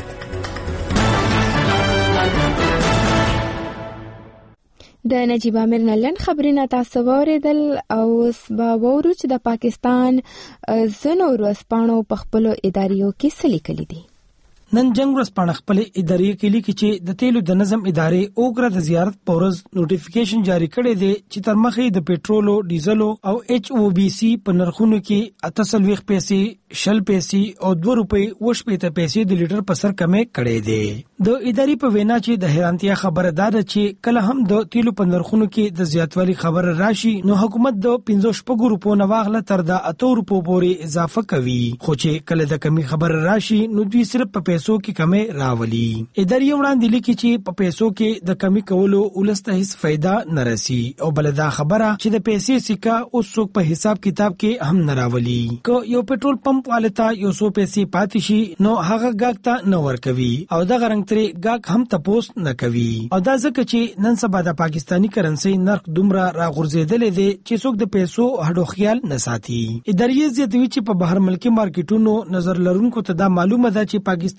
S1: د نجیب عامر نلن خبرونه تاسو اوریدل او سبا وورو چې د پاکستان زنو ورسپانو په خپل اداریو کې سلی کړي دي.
S18: نن جنگ ورسپانه خپل ادارې کې لیکي چې د تیلو د نظم ادارې اوګره د زیارت پورز نوټیفیکیشن جاری کړي دي چې تر مخې د پېټرولو، ډیزلو او ایچ او بي سي په نرخونو کې اتسلويخ پیسې، شل پیسې او دو روپۍ وش پېته پیسې د لیټر په سر کمې کړي دي. د ادارې په وینا چې د حیرانتیا خبره ده چې کله هم د تیلو په نرخونو کې د زیاتوالي خبره راشي نو حکومت د پنځه شپږ روپو نه واغله تر د اته روپو پورې اضافه کوي، خو چې کله د کمی خبره راشي نو دوی صرف په پیسو کې کمی راولي. ادارې وړاندې لیکي چې په پیسو کې د کمی کولو ولسته هیڅ فائدہ نه رسی او بلدا خبره چې د پیسې سکه اوس څوک په حساب کتاب کې هم نه راولي. که یو پټرول پمپ والتا یو سو پیسې پاتې شي نو هغه ګاګ ته نه ورکوي او د غرنګ ترې ګاګ هم تپوس نه کوي. او دا ځکه چې نن سبا د پاکستانی کرنسي نرخ دومره راغورځېدلې دی چې څوک د پیسو هډو خیال نه ساتي. ادارې زیاتوي چې په بهر ملکی مارکیټونو نظر لرونکو ته دا معلومه ده چې پاکستان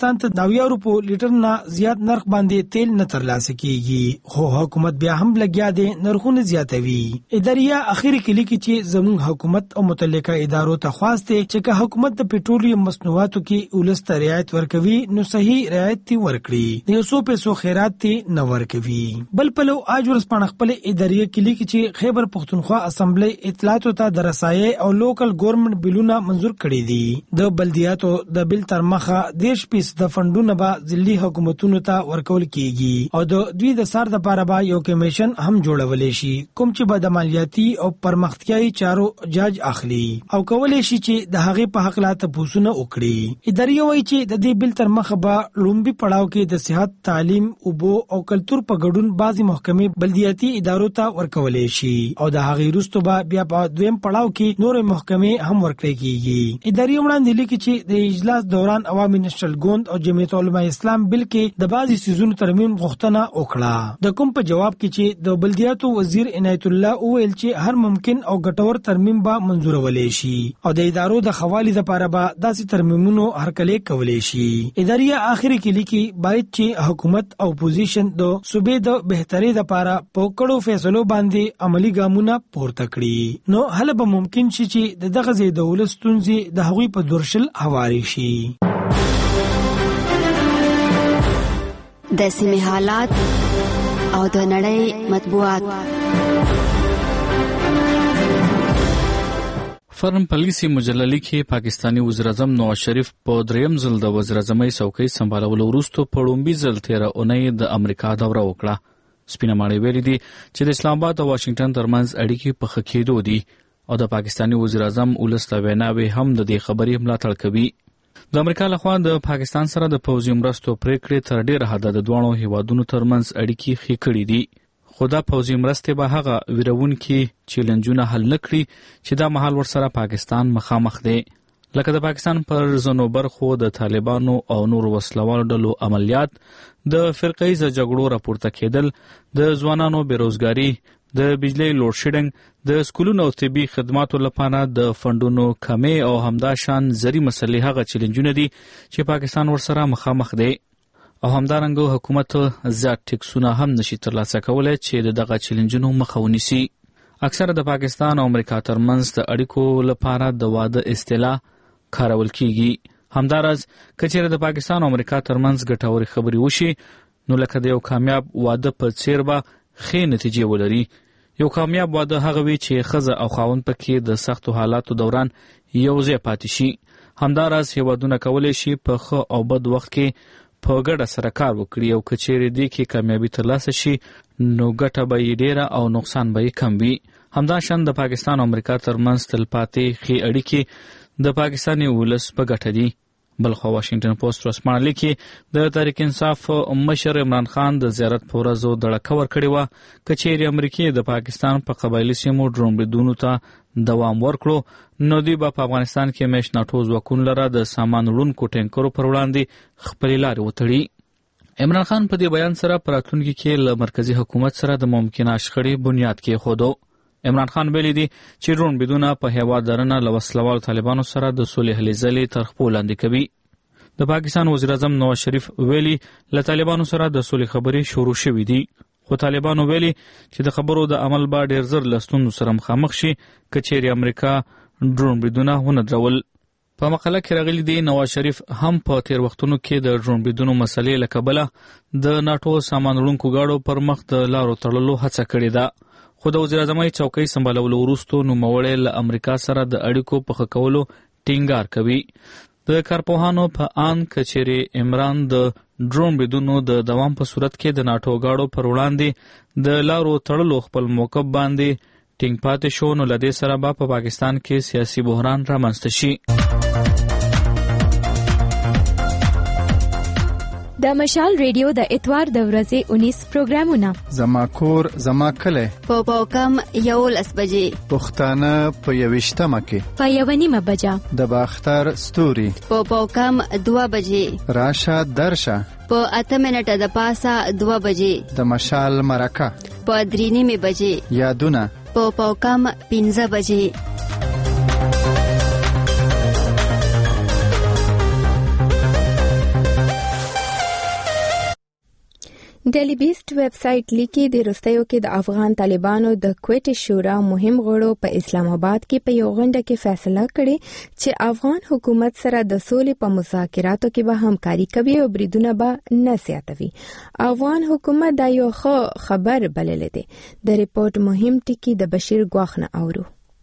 S18: پاکستان ته نوي روپو لیټر نه زیات نرخ باندې تیل نه ترلاسه کیږي، خو حکومت بیا هم لګیا دی نرخونه زیاتوي. اداريه اخیری کې لیکي چې زموږ حکومت او متعلقه ادارو ته خواسته چې که حکومت د پټرولیم مصنوعاتو کې ولست رعایت ورکوي نو صحیح رعایت تی ورکړي، د یو څو پیسو خیرات تی نه ورکوي. بل پلو آج ورځپاڼه خپل اداريه کې لیکي چې خیبر پختونخوا اسمبلی اطلاعاتو ته د رسایي او لوکل ګورنمنت بلونه منزور کړي دي. د بلدیاتو د بل تر مخه دیش پیس د فندونو به ځلي حکومتونو ته ورکول کیږي او د دوی د سر د لپاره به یو کمیشن هم جوړول شي کوم چې به د مالیاتي او پرمختیايي چارو جاج اخلي او کولای شي چې د هغې په حق لا تپوسونه وکړي. ادارې وایي چې د دې بل تر مخه به لومبي پړاو کې د صحت، تعلیم، اوبو او کلتور په ګډون بعضي محکمې بلدیاتي ادارو ته ورکولای شي او د هغې وروسته به بیا په دویم پړاو کې نور محکمې هم ورکړي کیږي. ادارې وړاندې لیکي چې د اجلاس دوران عوامي نشنل ګوند او جمعیت علماء اسلام بل کې د بعضي سیزونو ترمیم غوښتنه وکړه، د کوم په جواب کې چې د بلدیاتو وزیر عنایت الله وویل چې هر ممکن او ګټور ترمیم به منظورولای شي او د ادارو د خوالي لپاره به داسې ترمیمونو هرکلی کولای شي. اداريه اخري کې لیکي باید چې حکومت او اپوزیشن د صوبې د بهتري لپاره په کړو فیصلو باندې عملی ګامونه پورته کړي، نو هله به ممکن شي چې د دغه ځای د ولستونځي د هغوی په درشل هواري شي.
S21: د سیمې حالات او د نړۍ مطبوعات.
S22: فرم پالیسی مجللی کې پاکستانی وزیر اعظم نواز شریف په دریم ځل د وزیر اعظمۍ څوکۍ سمبالولو وروسته په لومړي ځل تېره اونۍ د امریکا دوره وکړه. سپینه ماڼۍ ویلي دي چې د اسلام آباد او واشنګټن ترمنځ اړیکې په ښه کېدو دي او د پاکستانی وزیر اعظم ولس ته ویناوې هم د دې خبرې ملاتړ کوي. د امریکا لخوا د پاکستان سره د پوځي مرستو پریکړې تر ډېره حده د دواړو هیوادونو ترمنځ اړیکې ښې کړي دي، خو دا پوځي مرستې به هغه ویرونکي چیلنجونه حل نه کړي چې دا مهال ورسره پاکستان مخامخ دی، لکه د پاکستان پر ځینو برخو د طالبانو او نورو وسلوالو ډلو عملیات، د فرقه‌ییزه جګړو راپورته کېدل، د ځوانانو بېروزګاري، د بجلی لوډ شیډینګ، د سکولونو او طبي خدماتو لپاره د فنډونو کمې او همدا شان زری مسلې هغه چیلنجونه دي چې پاکستان ورسره مخامخ دی او همدارنګه حکومت زیات ټیکسونه هم نشي ترلاسه کولی چې دغه چیلنجونو مخه ونیسي. اکثره د پاکستان او امریکا ترمنځ د اړیکو لپاره د واده اصطلاح کارول کیږي. همداراز که چیرې د پاکستان او امریکا ترمنځ ګټورې خبرې وشي نو لکه د یو کامیاب واده په څیر به ښې نتیجې ولري. یو کامیاب واده هغه وي چې ښځه او خاوند پکې د سختو حالاتو دوران یو ځای پاتې شي. همداراز هیوادونه کولی شي په ښه او بد وخت کې په ګډه سره کار وکړي او که چیرې دې کې کامیابي ترلاسه شي نو ګټه به یې ډېره او نقصان به یې کم وي. همداشان د پاکستان او امریکا ترمنځ تلپاتې ښې اړیکې د پاکستاني ولس په ګټه دي. بلخوا واشنګټن پوسټ ورځپاڼه لیکي د تحریک انصاف مشر عمران خان د زیارت په ورځو دړکه ورکړې وه که چیرې امریکې د پاکستان په قبایلي سیمو ډرون بریدونو ته دوام ورکړو نو دوی به په افغانستان کې میشت ناټو ځواکونو لره د سامان وړونکو ټینکرو پر وړاندې خپلې لارې وتړي. عمران خان په دې بیان سره په راتلونکي کې له مرکزي حکومت سره د ممکنه شخړې بنیاد کېښودو. عمران خان ویلي دي چې ډرون بریدونه په هیواد دننه له وسلوالو طالبانو سره د سولې هلې ځلې تر خپو لاندې کوي. د پاکستان وزیر اعظم نواز شریف ویلي له طالبانو سره د سولې خبرې شروع شوې دي، خو طالبانو ویلي چې د خبرو د عمل به ډېر زر له ستونزو سره مخامخ شي که چیرې امریکا ډرون بریدونه ونه درول. په مقاله کې راغلي دي نواز شریف هم په تیر وختونو کې د ډرون بریدونو مسلې له کبله د ناټو سامان وړونکو ګاډو پر مخ د لارو تړلو هڅه کړې ده، خو د وزیر اعظمۍ څوکۍ سمبالولو وروسته نوموړی له امریکا سره د اړیکو په ښه کولو ټینګار کوي. د کارپوهانو په آن که چیرې عمران د ډرون بریدونو د دوام په صورت کې د ناټو ګاډو پر وړاندې د لارو تړلو خپل موقف باندې ټینګ پاتې شو نو له دې سره به په پاکستان کې سیاسي بحران رامنځته شي.
S10: د مشال ریډیو د اتوار د ورځې اونیس پروګرامونه
S2: زما کور زما کلی
S21: په پاوکم یولس بجې
S2: پښتانه په یویشتمه کې
S10: په یوه نیمه بجه
S2: د باختر ستوري
S21: په پاوکم دوه بجې
S2: راشه درشه
S21: په اته منټه د پاسه دوه بجې
S2: د مشال مرکه
S21: په درې نیمې بجې
S2: یادونه
S21: په پاوکم پنځه بجې.
S1: ډیلی بیسټ ویب سټ لیکي د روسیو کې د افغان طالبانو د کویټ شورا مهم غړو په اسلام آباد کې په یو غونډه کې فیصله کړې چې افغان حکومت سره د سولې په مذاکراتو کې به همکاري کوي او بریدونه به نه زیاتوي. افغان حکومت دا یو ښه خبر بللی دی. د ریپورت مهم ټکی د بشیر ګواخ نه اورو.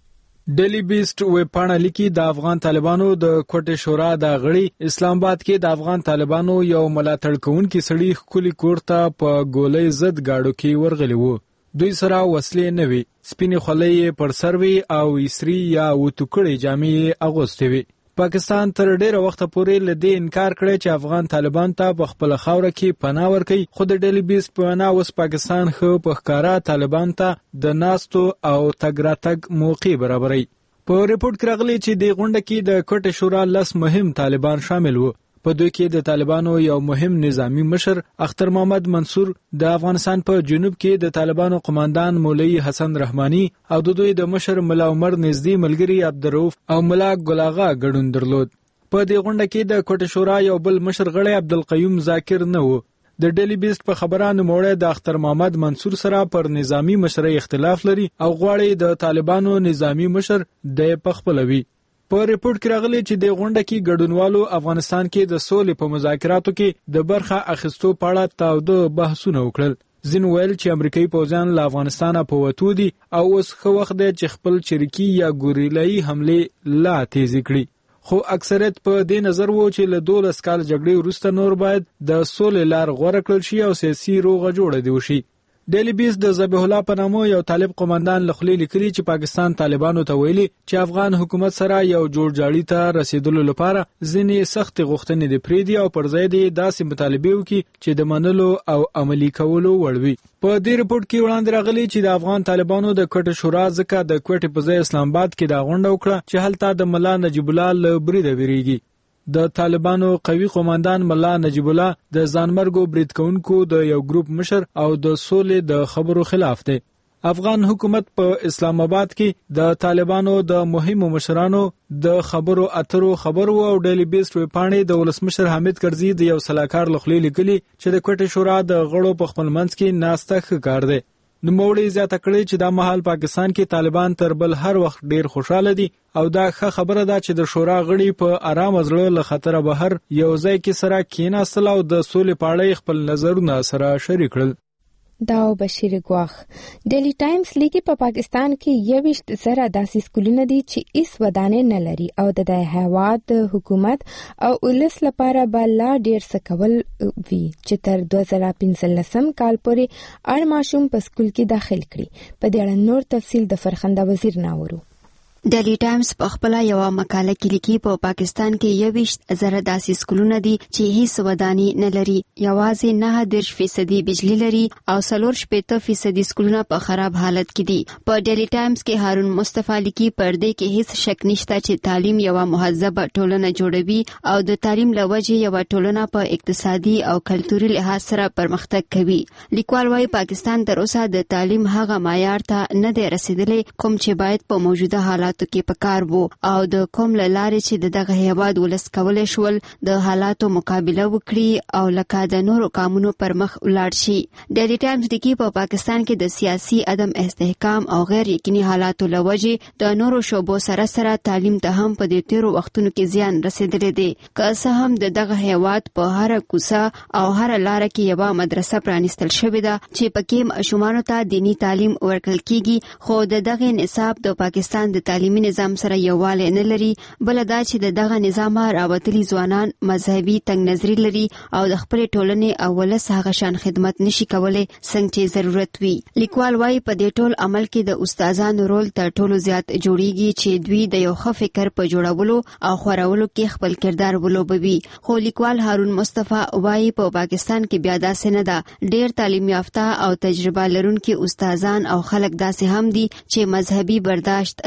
S4: ډیلی بیسټ ویب پاڼه لیکي د افغان طالبانو د کوټې شورا د غړي اسلام آباد کې د افغان طالبانو یو ملاتړ کوونکی سړي خولي کوړه په ګولۍ زد گاډو کې ورغلی وو. دوی سره وسلې نه وي، سپینې خولۍ پر سر وي او اسری یا وټوکړې جامې اغوستې وي. پاکستان تر ډیره وخت پورې لدی انکار کړی چې افغان طالبان ته په خپل خاور کې پناه ورکړي، خو د ډیلی بیسټ په وینا اوس پاکستان خو په ښکارا طالبان ته د ناستو او تګ راتګ موقع برابري. په ریپورت کې راغلی چې د غونډه کې د کوټې شورا لس مهم طالبان شامل وو. په دوی کې د طالبانو یو مهم نظامی مشر اختر محمد منصور، د افغانستان په جنوب کې د طالبانو قماندان مولوی حسن رحمانی او د دوی د مشر ملا عمر نزدې ملګری عبدالرؤف او ملا ګلاغا ګډون درلود. په دې غونډه کې د کوټې شورا یو بل مشر غړی عبدالقیوم ذاکر نه وو. د ډیلی بیسټ په خبرانو موړی د اختر محمد منصور سره پر نظامی مشرۍ اختلاف لري او غواړي د طالبانو نظامی مشر د پخپلوي. په ریپورت کې راغلی چې د غونډه کې ګډونوالو افغانستان کې د سولې په مذاکراتو کې د برخه اخیستو په اړه تاوده بحثونه وکړل. ځینو ویل چې امریکایي پوځیان له افغانستانه په وتو دي او اوس ښه وخت دی چې خپل چریکي یا ګوریلایي حملې لا تیزې کړي. خو اکثریت په دې نظر وو چې له دولس کال جګړې وروسته نور باید د سولې لار غوره کړل شي او سیاسي روغه جوړه دی وشي. ډیلی بیسټ د ذبیح الله په نامه یو طالب قومندان له خولې لیکلي چې پاکستان طالبانو ته ویلي چې افغان حکومت سره یو جوړجاړي ته رسیدلو لپاره ځینې سختې غوښتنې دې پرېږدي او پر ځای دې داسې مطالبې وکړي چې د منلو او عملي کولو وړ وي. په دې ریپورت کې وړاندې راغلی چې د افغان طالبانو د کوټې شورا ځکه د کوټې په ځای اسلام آباد کې دا غونډه وکړه چې هلته د ملا نجیب الله له بریده ویریږي. د طالبانو قوي قوماندان ملا نجیب الله د ځانمرګو برید کوونکو د یو ګروپ مشر او د سولې د خبرو خلاف دی. افغان حکومت په اسلام آباد کې د طالبانو د مهمو مشرانو د خبرو اترو خبرو او ډیلی بیسټ ویب پاڼې د ولسمشر حامد کرزي د یو سلاکار لخلې لیکلي چې د کوټې شورا د غړو په خپل منځ کې ناسته ښه کار دی. نوموړي زیاته کړې چې دا مهال پاکستان کې طالبان تر بل هر وخت ډیر خوشاله دي او دا ښه خبره ده چې د شورا غړي په آرام زړه له خطر بهر یو ځای کې سره کېناستل او د سولې په اړه خپل نظرونه سره شریک کړل.
S1: دا بشیر ګواخ. ډیلی ټایمز لیکي په پاکستان کې یویشت زره داسې سکولونه دي چې هیڅ ودانې نه لري او د هیواد حکومت او ولس لپاره به لا ډیر څه کول وي چې تر دوه زره پنځلسم کال پورې اړ ماشوم په سکول کې داخل کړي. په دې اړه نور تفصیل د فرخنده وزیر ناورو.
S21: ډیلی ټایمز په خپل یو مقاله کې لیکي په پاکستان کې یویشت زره داسې سکولونه دي چې هیڅ ودانې نه لري، یوازې نه دېرش فیصدي بجلی لري او څلور شپېته فیصدي سکولونه په خراب حالت کې دي. په ډیلی ټایمز کې هارون مصطفی لیکي پر دې کې هیڅ شک نشته چې تعلیم یو مهذبه ټولنه جوړوي او د تعلیم له وجې یو ټولنه په اقتصادي او کلتوري لحاظ سره پرمختګ کوي. لیکوال وايي پاکستان تر اوسه د تعلیم هغه معیار ته نه دی رسیدلی کوم چې باید په موجوده حالات کې پکار وو او د کوم لارې چې د دغه هیواد ولس کولای شول د حالاتو مقابله وکړي او لکه د نورو قانونو پر مخ ولاړ شي. ډیلی ټایمز لیکي په پاکستان کې د سیاسي عدم استحکام او غیر یقیني حالاتو لوجې د نورو شوبو سره سره تعلیم ته هم په دې تیرو وختونو کې زیان رسیدلی دی. که څه هم د دغه هیواد په هر کوڅه او هر لار کې یوه مدرسه پرانیستل شوې ده چې پکې ماشومانو ته دینی تعلیم ورکړل کیږي، خو د دغه نصاب د پاکستان د تعلیم تعلیمي نظام سره یووالی نه لري، بل دا چې د دغه نظام راوتلي ځوانان مذهبي تنگ نظري لري او د خپلې ټولنې او ولس هغه شان خدمت نشي کولی څنګه چې ضرورت وي. لیکوال وايي په دې ټول عمل کې د استادانو رول تر ټولو زیات جوړیږي چې دوی د یو ښه فکر په جوړولو او خورولو کې خپل کردار ولوبوي. خو لیکوال هارون مصطفی وايي په پاکستان کې بیا داسې نه ده. ډیر تعلیم یافته او تجربه لرونکي استادان او خلک داسې هم دي چې مذهبي برداشت نه لري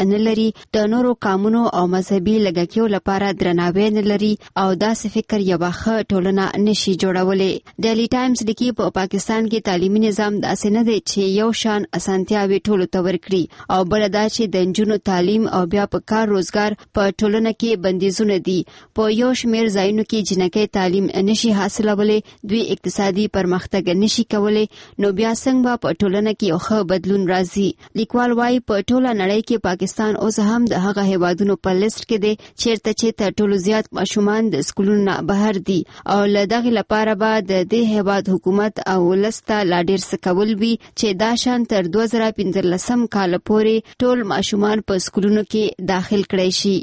S21: کې د نورو قومونو او مذهبي لږکیو لپاره درناوی نه لري او داسې فکر یو ښه ټولنه نشي جوړولای. ډیلی ټایمز لیکي په پاکستان کې تعلیمي نظام داسې نه دی چې یو شان اسانتیاوي ټولو ته ورکړي او بل دا چې د نجونو تعلیم او بیا په کار روزګار په ټولنه کې بندیزونه دي. په یو شمېر ځایونو کې جنکۍ تعلیم نشي حاصلولی، دوی اقتصادي پرمختګ نشي کولی، نو بیا څنګه په ټولنه کې یو ښه بدلون راځي. لیکوال وايي په ټوله نړۍ کې پاکستان اوس هم د هغه هیوادونو په لیست کې دی چیرته چې تر ټولو زیات ماشومان د سکولونو نه بهر دي او له دغې لپاره به د دې هیواد حکومت او ولس ته لا ډېر څه کول وي چې دا شان تر دوه زره پنځلسم کال پورې ټول ماشومان په سکولونو کې داخل کړی شي.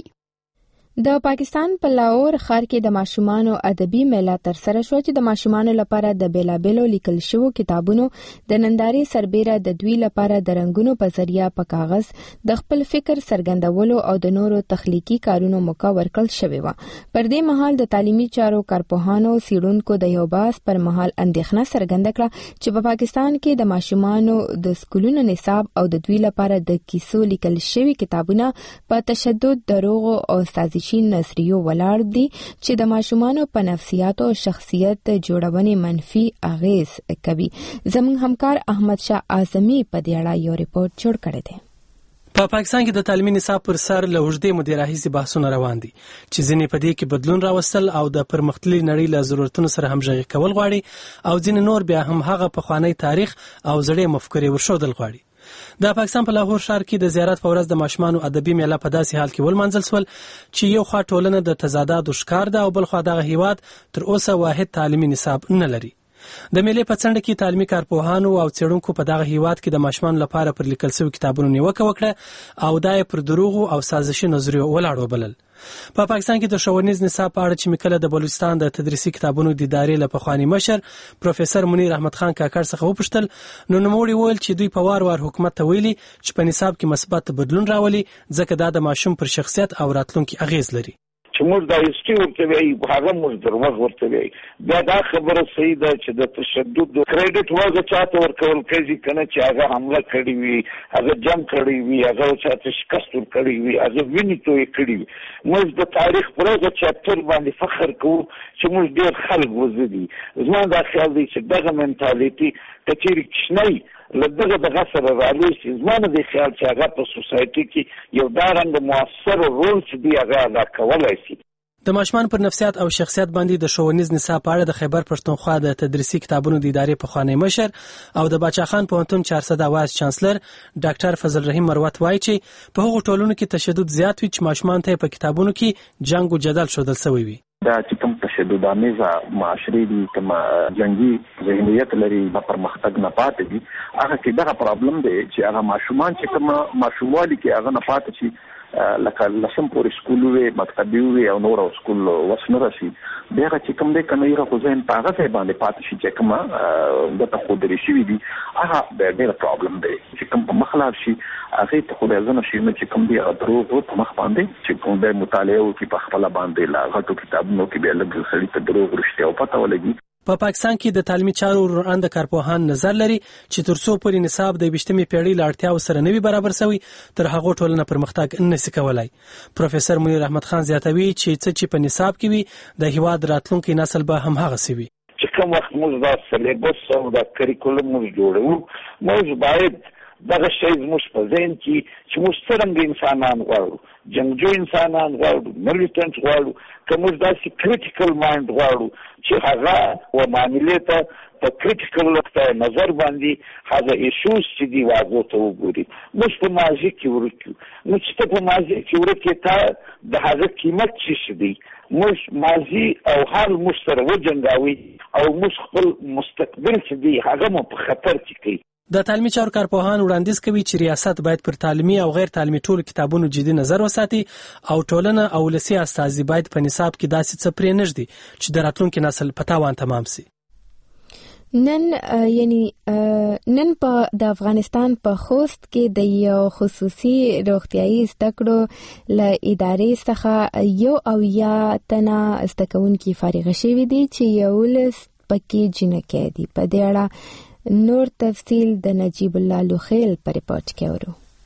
S1: د پاکستان په لاهور ښار کې د ماشومانو ادبي میله ترسره شوه چې د ماشومانو لپاره د بیلابیلو لیکل شوو کتابونو د نندارې سربیره د دوی لپاره د رنګونو په ذریعه په کاغذ د خپل فکر څرګندولو او د نورو تخلیقي کارونو موقع ورکړل شوې وه. پر دې مهال د تعلیمي چارو کارپوهانو څېړونکو د یو بحث پر مهال اندېښنه څرګنده کړه چې په پاکستان کې د ماشومانو د سکولونو نصاب او د دوی لپاره د کیسو لیکل شوي کتابونه په تشدد، دروغو او سازش نظریو ولاړ دي چې د ماشومانو په نفسیات او شخصیت جوړونې منفي اغیز کوي. زموږ همکار احمد شاه اعظمي په دې اړه یو ریپورت جوړ کړی دی.
S5: په پاکستان کې د تعلیمي نصاب پر سر له اوږدې مودې راهیسې بحثونه روان دي چې ځینې په دې کې بدلون راوستل او د پرمختللي نړۍ له ضرورتونو سره همغږي کول غواړي او ځینې نور بیا هم هغه پخوانی تاریخ او زړې مفکورې ورښودل غواړي. د پاکستان په لاهور ښار کې د زیارت په ورځ د ماشومانو ادبي میله په داسې حال کې ولمانځل شول چې یو خوا ټولنه د تضاداتو ښکار ده او بل خوا دغه هیواد تر اوسه واحد تعلیمي نصاب نه لري. د میلې په څنډه کې تعلیمي کارپوهانو او څېړونکو په دغه هیواد کې د ماشومانو لپاره پر لیکل شوي کتابونو نیوکه وکړه او دا یې پر دروغو او سازشي نظریو ولاړ وبلل. په پاکستان کې د ښوونیز نصاب په اړه چې مکله د بلوچستان د تدریسي کتابونو د ادارې له پخواني مشر پروفیسور منیر احمد خان کاکړ څخه وپوښتل، نو نوموړي وویل چې دوی په وار وار حکومت ته ویلي چې په نصاب کې مثبت بدلون راولي ځکه دا د ماشوم پر شخصیت او راتلونکي اغیز لري.
S7: چې موږ د هیستوري ورته وایي هغه موږ دروغ ورته وایي. بیا دا خبره صحیح ده چې د تشدد کریډټ وغه چاته ورکول کېږي کنه چې هغه حمله کړې وي، هغه جنګ کړی وي، هغه چاته شکست ورکړی وي، هغه ویني توی کړی وي. موږ د تاریخ پر هغه چاپتر باندې فخر کوو چې موږ ډېر خلک وزدي. زما دا خیال دی چې دغه منټالیټي کچېرې کښنی لدغه دغه سره رالوشي. زمانه د خیال چې هغه په سوسایټي کې یو دارنګ موثر رول چې دی هغه ادا کولای شي.
S5: د ماشومان پر نفسیات او شخصیت باندې د ښوونیز نصاب په اړه د خیبر پښتونخوا د تدریسي کتابونو د ادارې پخوانی مشر او د باچا خان پوهنتون چارسده وایس چانسلر ډاکټر فضل رحیم مروت وایي چې په هغو ټولنو کې تشدد زیات وي چې ماشومان ته په کتابونو کې جنگ او جدل ښودل شوی وي.
S23: دا چې کوم تشدد آمیزه معاشري دي، کوم جنگي ذهنیت لري، د پرمختګ نه پاتې دي، هغه کې دغه پرابلم دی چې هغه ماشومان چې کوم ماشوموالي کې هغه نه پاتې شي لکه لسم پورې سکول وي، مکتبي وي او نور سکول وسنه راشي، بیا چې کوم دی کنه یې خو ځین په هغه ځای باندې پاتې شي چې کوم د تخودري شي دي، هغه ډېر پرابلم دی چې کوم په مخلاف شي هغه ته خو ځنه شي چې کوم دی دروغ په مخ باندې چې کوم د مطالعه او کې په خپل باندې لا غټو کتابونو کې به لږ سړي ته دروغ رښتیا او پته ولګي.
S5: په پاکستان کې د تعلیمي چارو وړاندې کارپوهان نظر لري چې تر څو پورې نصاب د بیشتمې پیړۍ له اړتیاو سره نوي برابر شوی تر هغه ټولنه پرمختګ نشي کولای. پروفیسور منیر احمد خان زیاتوي چې څه چې په نصاب کې وي د هیواد راتلونکي نسل به هم هغه سوي.
S7: چې کوم وخت موږ دا سلیبس او دا کریکولم موږ جوړو، موږ باید دغه شی زموږ په ذهن کې چې موږ څرنګه انسانان غواړو، جنګجو انسانان غواړو، ملیټنټ غواړو، که موږ داسې کریټیکل مایند غواړو چې هغه و معاملې ته په کریټیکل نظر باندې هغه ایشوز چې دی واغو ته وګوري. موږ په ماضي کې ورکو، نو چې ته په ماضي کې ورکې تا د هغه قیمت چې دی موږ ماضي او حال موږ سره وجنګاوي او موږ خپل مستقبل چې دی هغه مو په خطر کې کوي.
S5: د تعلیمي چارو کارپوهان وړاندیز کوي چې ریاست باید پر تعلیمي او غیر تعلیمي ټولو کتابونو جدي نظر وساتي او ټولنه او ولسي استازي باید په نصاب کې داسې څه پرې نږدي چې د راتلونکي نسل په تاوان تمام شي.
S1: نن یعنی نن په د افغانستان په خوست کې د یو خصوصي روغتيایي زده کړو له ادارې څخه یو او یا تنه زده کوونکي فارغ شوي دي چې یو لس پکې جنکې دي. په دې اړه نور تفصیل د نجیب الله لوخیل پر ریپورت کې ورو.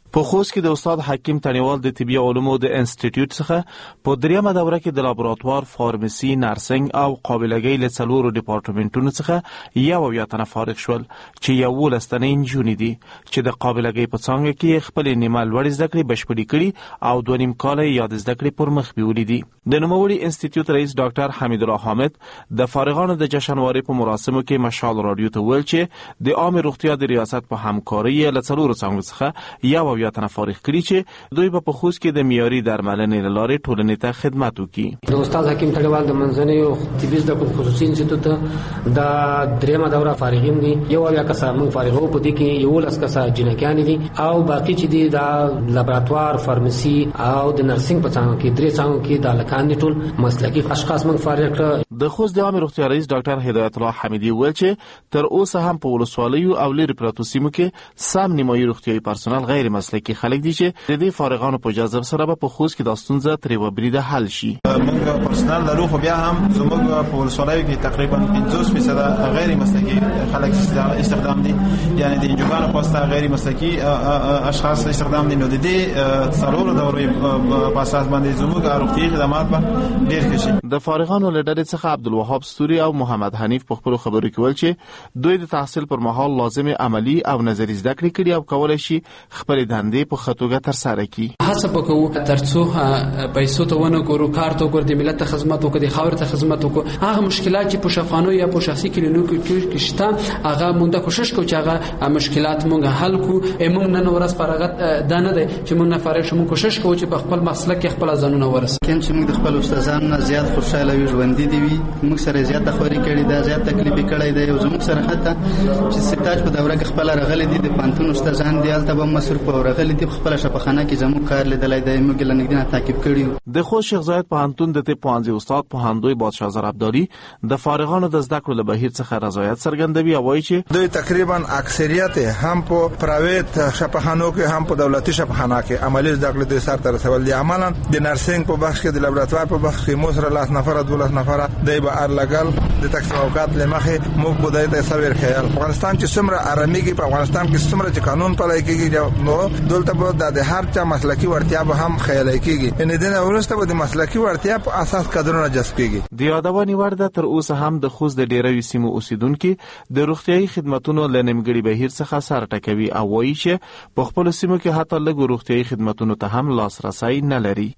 S6: په خوست کې د استاد حکیم تڼیوال د طبي علومو د انسټیټیوټ څخه په دریمه دوره کې د لابراتوار، فارمسي، نرسنګ او قابلګۍ له څلورو ډیپارټمنټونو څخه یو اویا تنه فارغ شول چې یولس تنه نجونې دي چې د قابلګۍ په څانګه کې خپل نیمه لوړې زده کړې بشپړې کړي او دوه نیم کاله یاد زده کړې پر مخ بیولې دي. د نوموړي انسټیټیوټ رئیس ډاکټر حمید الله حامد د فارغانو د جشنواري په مراسمو کې مشال رادیو ته ویل چې د عامه روغتیا د ریاست په همکارۍ له څلورو څانګو څخه یو اویا تنه فارغ کړي چې دوی په خوست کې د معیاري درملنې له لارې ټولنې ته خدمت وکړي.
S8: د استاد حکیم تڼیوال د منځنۍ طبي زده کړو خصوصي انسټیټیوټ د دریمه دوره فارغین دي. یو اویا کسه موږ فارغو په دې کې یولس کسه جنکیان دي او باقي چې دي د لابراتوار، فارمسي او د نرسنګ په څانګو کې درې څانګو کې د لکان دي ټول مسلکي اشخاص موږ فارغ کړ.
S6: د خوست د عامه روغتیا رئیس ډاکټر هدایت الله حمیدی ویل چې تر اوسه هم په ولسوالیو او لرې پرتو سیمو کې سم نیمایي روغتیايي پرسونل غیر مسلکي خلک دي چې د دې فارغانو په جذب سره به په خوست کې د ستونزه تر یوه بریده حل شي.
S12: موږ پرسونل لرو خو بیا هم زموږ په ولسوالیو کې تقریبا پنځوس فیصد غیر مسلکي خلک استخدام دي، یعنی د انجوګانو خواسته غیر مسلکي اشخاص استخدام دي. نو د دې څلورو دورې په اساس باندې زموږ روغتیايي خدمات به ډېر ښه شي.
S6: د فارغانو له ډلې څخه عبدالوهاب ستوري او محمد حنیف په خپلو خبرو کې ویل چې دوی د تحصیل پر مهال لازم عملی او نظري زده کړې کړي او کولای شي خپل دندې په ښه توګه ترسره کړي.
S24: هڅه وکړو ترڅو پیسو ته ونه ګورو، کار ته وګورو، د ملت ته خدمت وکړو، د خاور ته خدمت وکړو. هغه مشکلات چې په شفاخانو یا په شخصي کلینیکو کې شته هغه مونږ کوشش کوو چې هغه مشکلات مونږ حل کړو. موږ نن ورځ فارغت دا نه دی چې مونږ نه فارغ شو، مونږ کوشش کوو چې په خپل مسلک کې خپل ځانونه ورسوو.
S25: کله چې موږ د خپل استادانو نه زیات خوشاله وي، ژوندۍ دي وي، موږ سره زیات خوري کړي دا زیات تکلیف کړي دی. او زموږ سره حتی چې ستاج په دوره کې خپل رغلي دي د پانتون استادان دی البته به مصرف او رغلي دي خپل شفاخانه کې زموږ کار لیدلای دی، موږ لنګدنه تعقیب کړیو.
S6: د خوست شیخ زاید پوهنتون د طب پوهنځي استاد پوهندوی بادشاه زر عبدالي د فارغانو د زده کړو له بهیر څخه رضایت څرګندوي او وایي چې
S26: دوی تقریبا اکثریت هم په پرایویت شفاخانو کې هم په دولتي شفاخانه کې عملی زده کړې د سر تر رسول دي. عملاً د نرسنګ په بخش کې د لابراتوار په بخش کې مو سره لاس نفر دولس نفر دی به ار لګل د تقسیم اوقات لمخه موږ په دې ته سویر خیال افغانستان چې څومره آراميږي په افغانستان کې څومره چې قانون پلي کېږي نو دلته به د هر چا مسلکی ورتیا به هم خیال کېږي. ان دې نه ورسته به د مسلکی ورتیا په اساس قدرونه جذب کېږي.
S6: د یادونې وړ ده تر اوسه هم د خوست د ډیروي سیمو اوسیدونکو د روغتيایي خدماتونو لنیمګړي بهیر څخه سر ټکوي او وایي چې په خپل سیمو کې حتی لږ روغتيایي خدماتونو ته هم لاسرسي نه لري.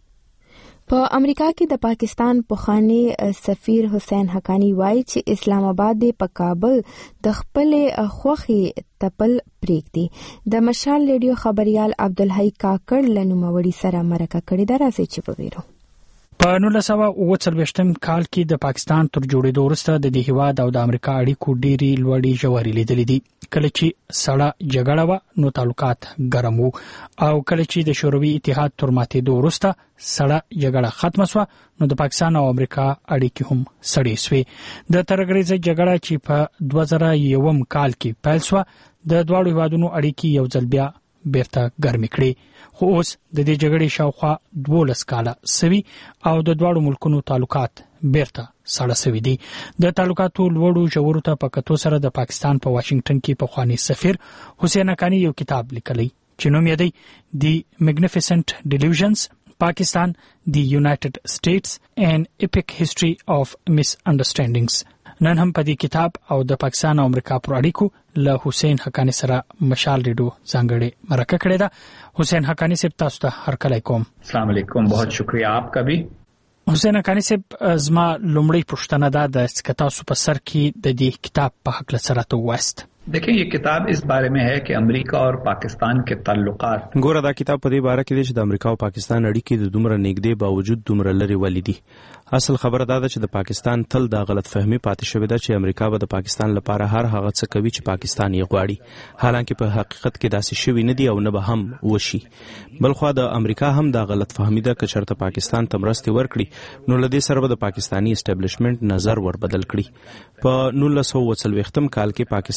S1: په امریکا کې د پاکستان پخوانی سفیر حسین حقانی وایي چې اسلام آباد په کابل د خپل خوخي تپل پریږدي. د مشال ریډیو خبريال عبدالحی کاکړ لنوموړي سره مرکه کړې ده، راځي چې وګورو.
S9: په نولس سوه اوه څلوېښتم کال کې د پاکستان تر جوړېدو وروسته د دې هیواد او د امریکا اړیکو ډېرې لوړې ژورې لیدلې دي. کله چې سړه جګړه وه نو تعلقات ګرم وو او کله چې د شوروي اتحاد تر ماتېدو وروسته سړه جګړه ختمه شوه نو د پاکستان او امریکا اړیکې هم سړې شوې. د ترګریزه جګړه چې په دوه زره یوم کال کې پیل شوه د دواړو هیوادونو اړیکې یو ځل بیا بیرته ګرمې کړې. خو اوس د دې جګړې شاوخوا دولس کاله سوي او د دواړو ملکونو تعلقات بیرته سړه سوي دي. د تعلقاتو لوړو ژورو ته په کتو سره د پاکستان په واشنگټن کې پخوانی سفیر حسین حقانی یو کتاب لیکلی چې نوم یې دی دی میګنیفیسنٹ ډیلیوژنز پاکستان دی یونایټډ سټیټس اینڈ ایپیک هسټري اف مس انډرسټینډینګز. نن هم په دې کتاب او د پاکستان او امریکا پر اړیکو له حسین حقانی سره مشال ریډیو ځانګړې مرکه کړې ده. حسین حقانی صاحب تاسو ته هرکلی کوم.
S27: السلام علیکم، बहुत शुक्रिया आपका भी.
S9: حسین حقانی صاحب زما لومړی پوښتنه ده د تاسو په سر کې د دې کتاب په هکله سره ته وایست.
S27: देखिए ये किताब इस बारे में है कि अमेरिका और पाकिस्तान के ताल्लुकात
S11: ګوره دا کتاب په دې باره کې دی چې د امریکا او پاکستان اړیکې د دومره نږدې باوجود دومره لرې ولې دي. اصل خبره دا ده چې د پاکستان تل دا غلط فهمي پاتې شوې ده چې امریکا به د پاکستان لپاره هر هغه څه کوي چې پاکستان یې غواړي، حالانکه په حقیقت کې داسې شوي نه دي او نه به هم وشي. بلخوا د امریکا هم دا غلط فهمي ده که چېرته پاکستان ته مرستې ورکړي نو له دې سره به د پاکستاني اسټابلیشمنټ نظر ور بدل کړي. په نولس سوه اووه څلوېښتم کال کې پاکستان په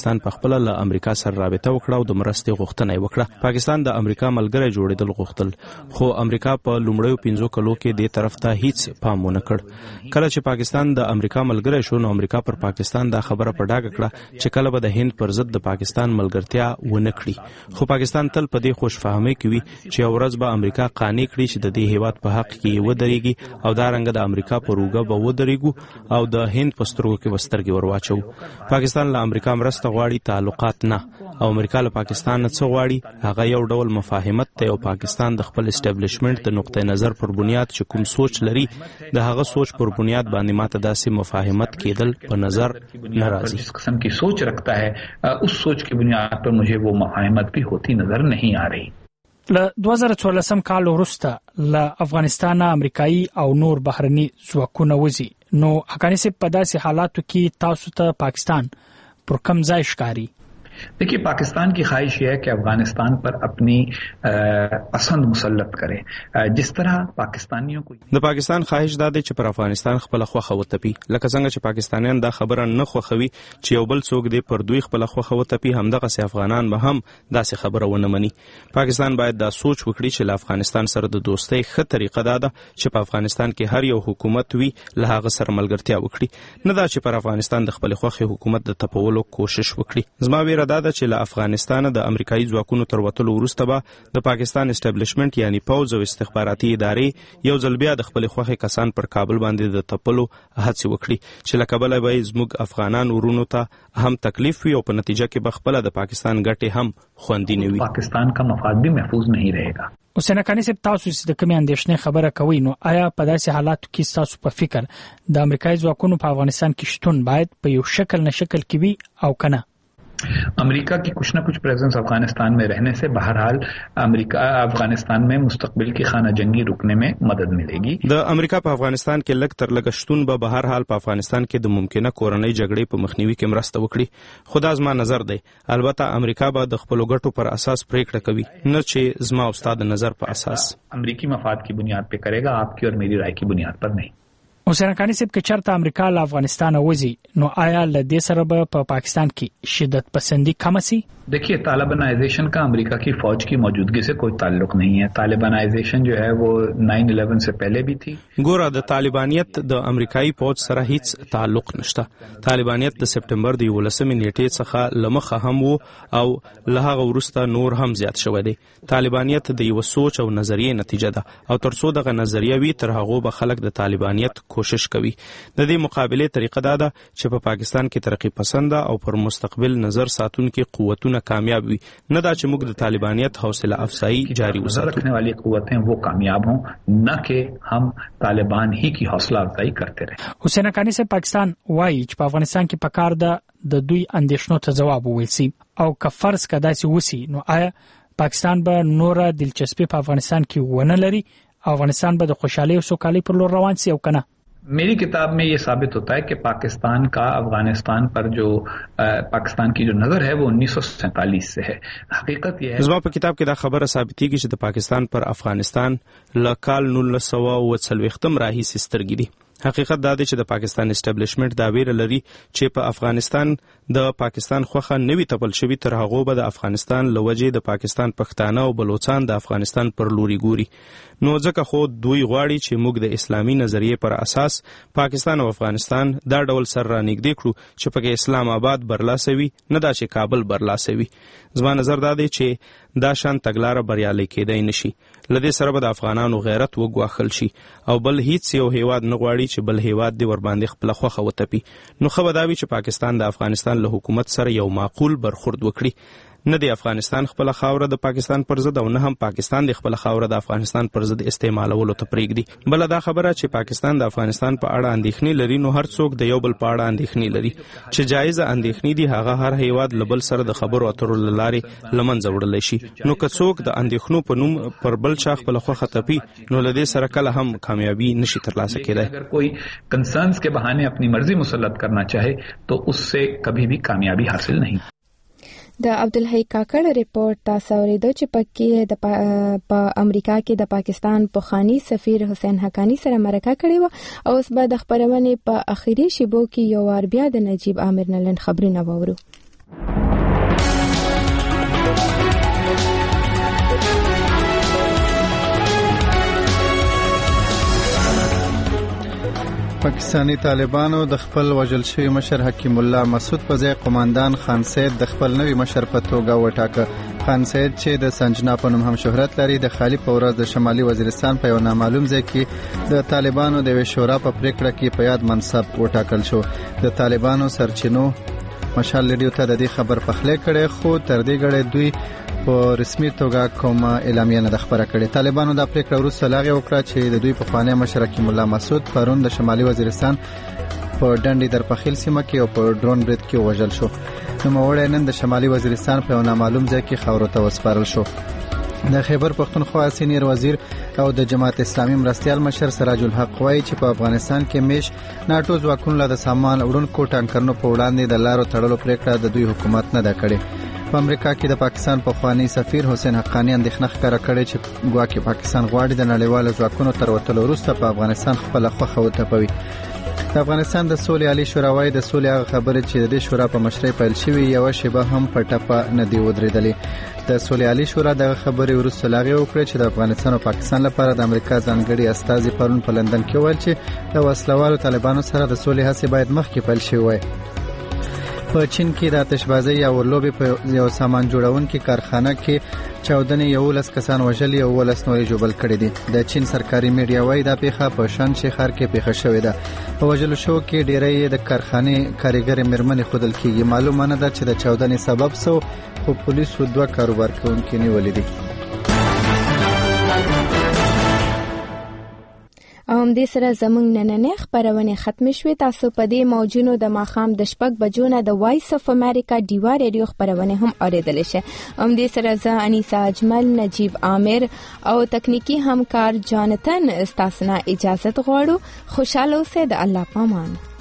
S13: خپل له امریکا سره رابطه وکړه او د مرستې غوښتنه وکړه. پاکستان د امریکا ملګری جوړېدل غوښتل خو امریکا په لومړیو پنځو کلو کې دې طرف ته هیڅ پام ونه کړ. کله چې پاکستان د امریکا ملګری شو نو امریکا پر پاکستان دا خبره په ډاګه کړه چې کله به د هند پر ضد د پاکستان ملګرتیا ونه کړي. خو پاکستان تل په دې خوشفهمۍ کې وي چې ورځ به امریکا قانع کړي چې د دې هیواد په حق کې ودرېږي او دا رنګ د امریکا په روګه به ودرېږو او د هند په سترګو کې وسترګې ورواچو. پاکستان له امریکا مرسته غواړي، تعلقات نه. او امریکا له پاکستان څه غواړي هغه یو ډول مفاهمت دی او پاکستان د خپل اسټابلیشمنت د نقطه نظر پر بنیاد چې کوم سوچ لري د هغه سوچ پر بنیاد باندې ماته داسې مفاهمت کېدل په نظر ناراضي.
S27: जिस किस्म की सोच रखता है उस सोच की बुनियाद पर मुझे वो मफाहमत भी होती नजर नहीं आ रही.
S9: له دوه زره څوارلسم کال وروسته له افغانستان امریکایي او نور بهرني ځواکونه وځي نو افغانستان په داسې حالاتو کې تاسو ته پاکستان پر کوم ځای ښکاري؟
S27: देखिए पाकिस्तान की ख्वाहिश ये है कि अफगानिस्तान पर अपनी पसंद मुसल्लत करे. जिस तरह पाकिस्तानियों को
S13: د پاکستان خواهش دا دی چې پر افغانستان خپل خوخه وتپی، لکه څنګه چې پاکستانیان دا خبره نه خوښوي چې یو بل څوک دی پر دوی خپل خوخه وتپی، همدغه سي افغانان به هم داسې خبره ونه مني. پاکستان باید دا سوچ وکړي چې له افغانستان سره د دوستۍ ښه طریقه دا ده چې په افغانستان کې هر یو حکومت وي له هغه سره ملګرتیا وکړي، نه دا چې پر افغانستان د خپل خوخه حکومت د تپولو کوشش وکړي. زما ویره دا ده چې له افغانستان د امریکایي ځواکونو تر وتلو وروسته به د پاکستان اسټابلیشمنت یعنی پوز او استخباراتي ادارې یو ځل بیا د خپل خوخه کسان پر کابل باندې د تپلو هڅه وکړي چې له کابل به زموږ افغانان ورونو ته هم تکلیف وي او په نتیجه کې به خپل د پاکستان ګټې هم خوندي نه وي.
S27: پاکستان کا مفاد بھی محفوظ نہیں رہے گا.
S9: حسین حقانی صاحب تاسو چې د کومې اندېښنې خبره کوي نو آیا په داسې حالاتو کې تاسو په فکر د امریکایي ځواکونو په افغانستان کې شتون باید په یو شکل نه شکل کې وي او کنه؟
S27: अमेरिका की कुछ न कुछ प्रेजेंस अफगानिस्तान में रहने से बहरहाल अमेरिका अफगानिस्तान में मुस्तकबिल की खाना जंगी रुकने में मदद मिलेगी.
S13: د امریکا په افغانستان کې لږ تر لږه شتون به بهرحال په افغانستان کې د ممکنه کورنۍ جګړې په مخنیوي کې مرسته وکړي. خدا زما نظر دی البته امریکا به د خپل ګټو پر اساس پریکړه کوي نه چې زما او استاد نظر په اساس.
S27: امریکي مفاد کی بنیاد पे करेगा, आपकी और मेरी राय की बुनियाद पर नहीं.
S9: حسین حقانی صاحب که چرته امریکا له افغانستان وځي نو آیا له دې سره به په پاکستان کې شدت پسندي کم شي؟
S27: देखिए तालिबानाइजेशन का अमेरिका की फौज की मौजूदगी से कोई ताल्लुक नहीं है. तालिबानाइजेशन जो है वो नाइन इलेवन से पहले भी थी.
S13: ګوره د طالبانیت د امریکایي فوج سره هیڅ تعلق نشته. طالبانیت د سپټمبر د یولسمې نیټې څخه لمخه هم وو او له هغه وروسته نور هم زیات شوی دی. طالبانیت د یو سوچ او نظریې نتیجه ده او ترڅو دغه نظریه وي تر هغه به خلک د طالبانیت کوشش کوي. د دې مقابله طریقه دا ده چې په پاکستان کې ترقی پسند او پر مستقبل نظر ساتونکي قوتونه कामयाब हुई न दा چې موږ د طالبانیت حوصله افزایی جاری وساتو.
S27: रखने वाली قوتیں वो कामयाब हों न कि हम तालिबान ही की हौसला अफजाई करते रहे.
S9: حسین حقانی صاحب پاکستان وایي چې په افغانستان کې پکار ده د دوی اندېښنو ته جواب وویسي او که فرض کدا چې وسی نو آیا پاکستان به نور دلچسپي په افغانستان کې ونه لري او افغانستان به د خوشحالي او سوکالۍ پر لور روان شي او کنه؟
S27: मेरी किताब में ये साबित होता है कि पाकिस्तान का अफगानिस्तान पर जो पाकिस्तान की जो नजर है वो उन्नीस सौ सैंतालीस से है. हकीकत ये है
S13: زما په کتاب کې دا خبره ثابتېږي چې د پاکستان پر افغانستان له کال نولس سوه اوه څلوېښتم راهیسې سترګې دي. حقیقت دا دی چې د پاکستان اسټابلیشمنت دا ویره لري چې په افغانستان د پاکستان خوخه نوي تپل شوی تر هغه به د افغانستان لوجې د پاکستان پښتانه او بلوچستان د افغانستان پر لوري ګوري. نو ځکه خو دوی غواړي چې موږ د اسلامي نظریې پر اساس پاکستان او افغانستان دا ډول سر رانږدې کړو چې پکې اسلام آباد برلاسه وي نه دا چې کابل برلاسه وي. زما نظر دا دی چې دا شان تګلاره بریالۍ کېدای نشي. لدې سره به د افغانانو غیرت وګواښل شي او بل هیڅ یو هیواد نه غواړي چې بل هیواد دی ور باندې خپل خوخه وتپي. نو خو به دا وي چې پاکستان د افغانستان له حکومت سره یو معقول برخورد وکړي. نه د افغانستان خپل خاوره د پاکستان پر ضد او نه هم پاکستان د خپل خاوره د افغانستان پر ضد استعمالولو ته پرېږدي. بل دا خبره چې پاکستان د افغانستان په اړه اندېښنې لري نو هر څوک د یو بل په اړه اندېښنې لري چې جایزه اندېښنې دي هغه هر هیواد له بل سره د خبرو اترو لارې لمنځه وړلی شي. نو که څوک د اندېښنو په نوم پر بل چا خپل خوخه تپي نو له دې سره کله هم کامیابی نشي ترلاسه کېدای.
S27: اگر کوئی کنسرنز کے بہانے اپنی مرضی مسلط کرنا چاہے تو اس سے کبھی بھی کامیابی حاصل نہیں.
S1: د عبدالحی کاکړ ریپورت تاسو اوریدو چې پکې د په امریکا کې د پاکستان پخوانی سفیر حسین حقانی سره مرکه کړې و او اوس به د خبرونې په اخیری شیبو کې یو وار بیا د نجیب عامر نلند خبرونه وورو.
S2: پاکستانی طالبانو د خپل وژل شوی مشر حکیم الله مسعود په ځای قوماندان خان سید د خپل نوي مشر په توګه وټاکه. خان سید چې د سنجنا په نوم هم شهرت لري د خالی په ورځ د شمالي وزیرستان په یو نامعلوم ځای کې د طالبانو د شورا په پریکړه کې په یاد منصب وټاکل شو. د طالبانو سرچینو مشال ریډیو ته د دې خبر پخلی کړي خو تر دې غړي دوی په رسمي توګه کومه اعلامیه نه خبره کړې. طالبانو د پریکړه وروسته لاغه وکړه چې د دوی په خوانې مشر حکیم الله مسعود پرون د شمالي وزیرستان په ډنډي درپخیل سیمه کې او په ډرون برید کې وژل شو. نو موړی نن د شمالي وزیرستان په نامعلوم ځای کې خاورو ته وسپارل شو. د خیبر پختونخوا سینیر وزیر او د جماعت اسلامي مرستيال مشر سراج الحق وایي چې په افغانستان کې میش ناټو ځواکونو له سامان وړونکو ټانکرونو په وړاندې د لارو تړلو پریکړه د دوی حکومت نه ده کړې. په امریکا کې د پاکستان پخوانی سفیر حسین حقانی اندېښنه ښکاره کړې چې ګواکې پاکستان غواړي د نړیوالو ځواکونو تر وتلو وروسته په افغانستان خپل خوخه وټپوي. د افغانستان د سولې عالی شورا وايي د سولې هغه خبرې چې د دې شورا په مشرۍ پیل شوې یو شیبه هم په ټپه نه دی ودرېدلې. د سولې عالی شورا دغه خبرې وروسته لاغې وکړې چې د افغانستان او پاکستان لپاره د امریکا ځانګړي استازي پرون په لندن کې ویل چې د وسلوالو طالبانو سره د سولې هڅې باید مخکې پیل شي وای. په چین کې د آتشبازۍ یا ورلوبې په یو سامان جوړونکي کارخانه کې چاودنې یولس کسان وژلي او ولس نورې جوبل کړي دي. د چین سرکاري میډیا وايي دا پیښه په شانشي ښار کې پیښه شوې ده. په وژلو شو کې ډېری د کارخانې کاریګرې مېرمنې ښودل کېږي. معلومه نه ده چې د چاودنې سبب څه خو پولیسو دوه کاروبار کوونکي نیولي دي.
S1: او هم دې سره زموږ نننې خبرونه ختم شوې. تاسو په دې موجونو د ماخام د شپږ بجو نه د وایس اف امریکا ډیوا ریډیو خبرونه هم اوریدل شي. هم دې سره زه انیسا اجمل، نجیب عامر او تکنیکی همکار جانتن استاسنا اجازه غواړو. خوشاله اوسئ. د الله پامان.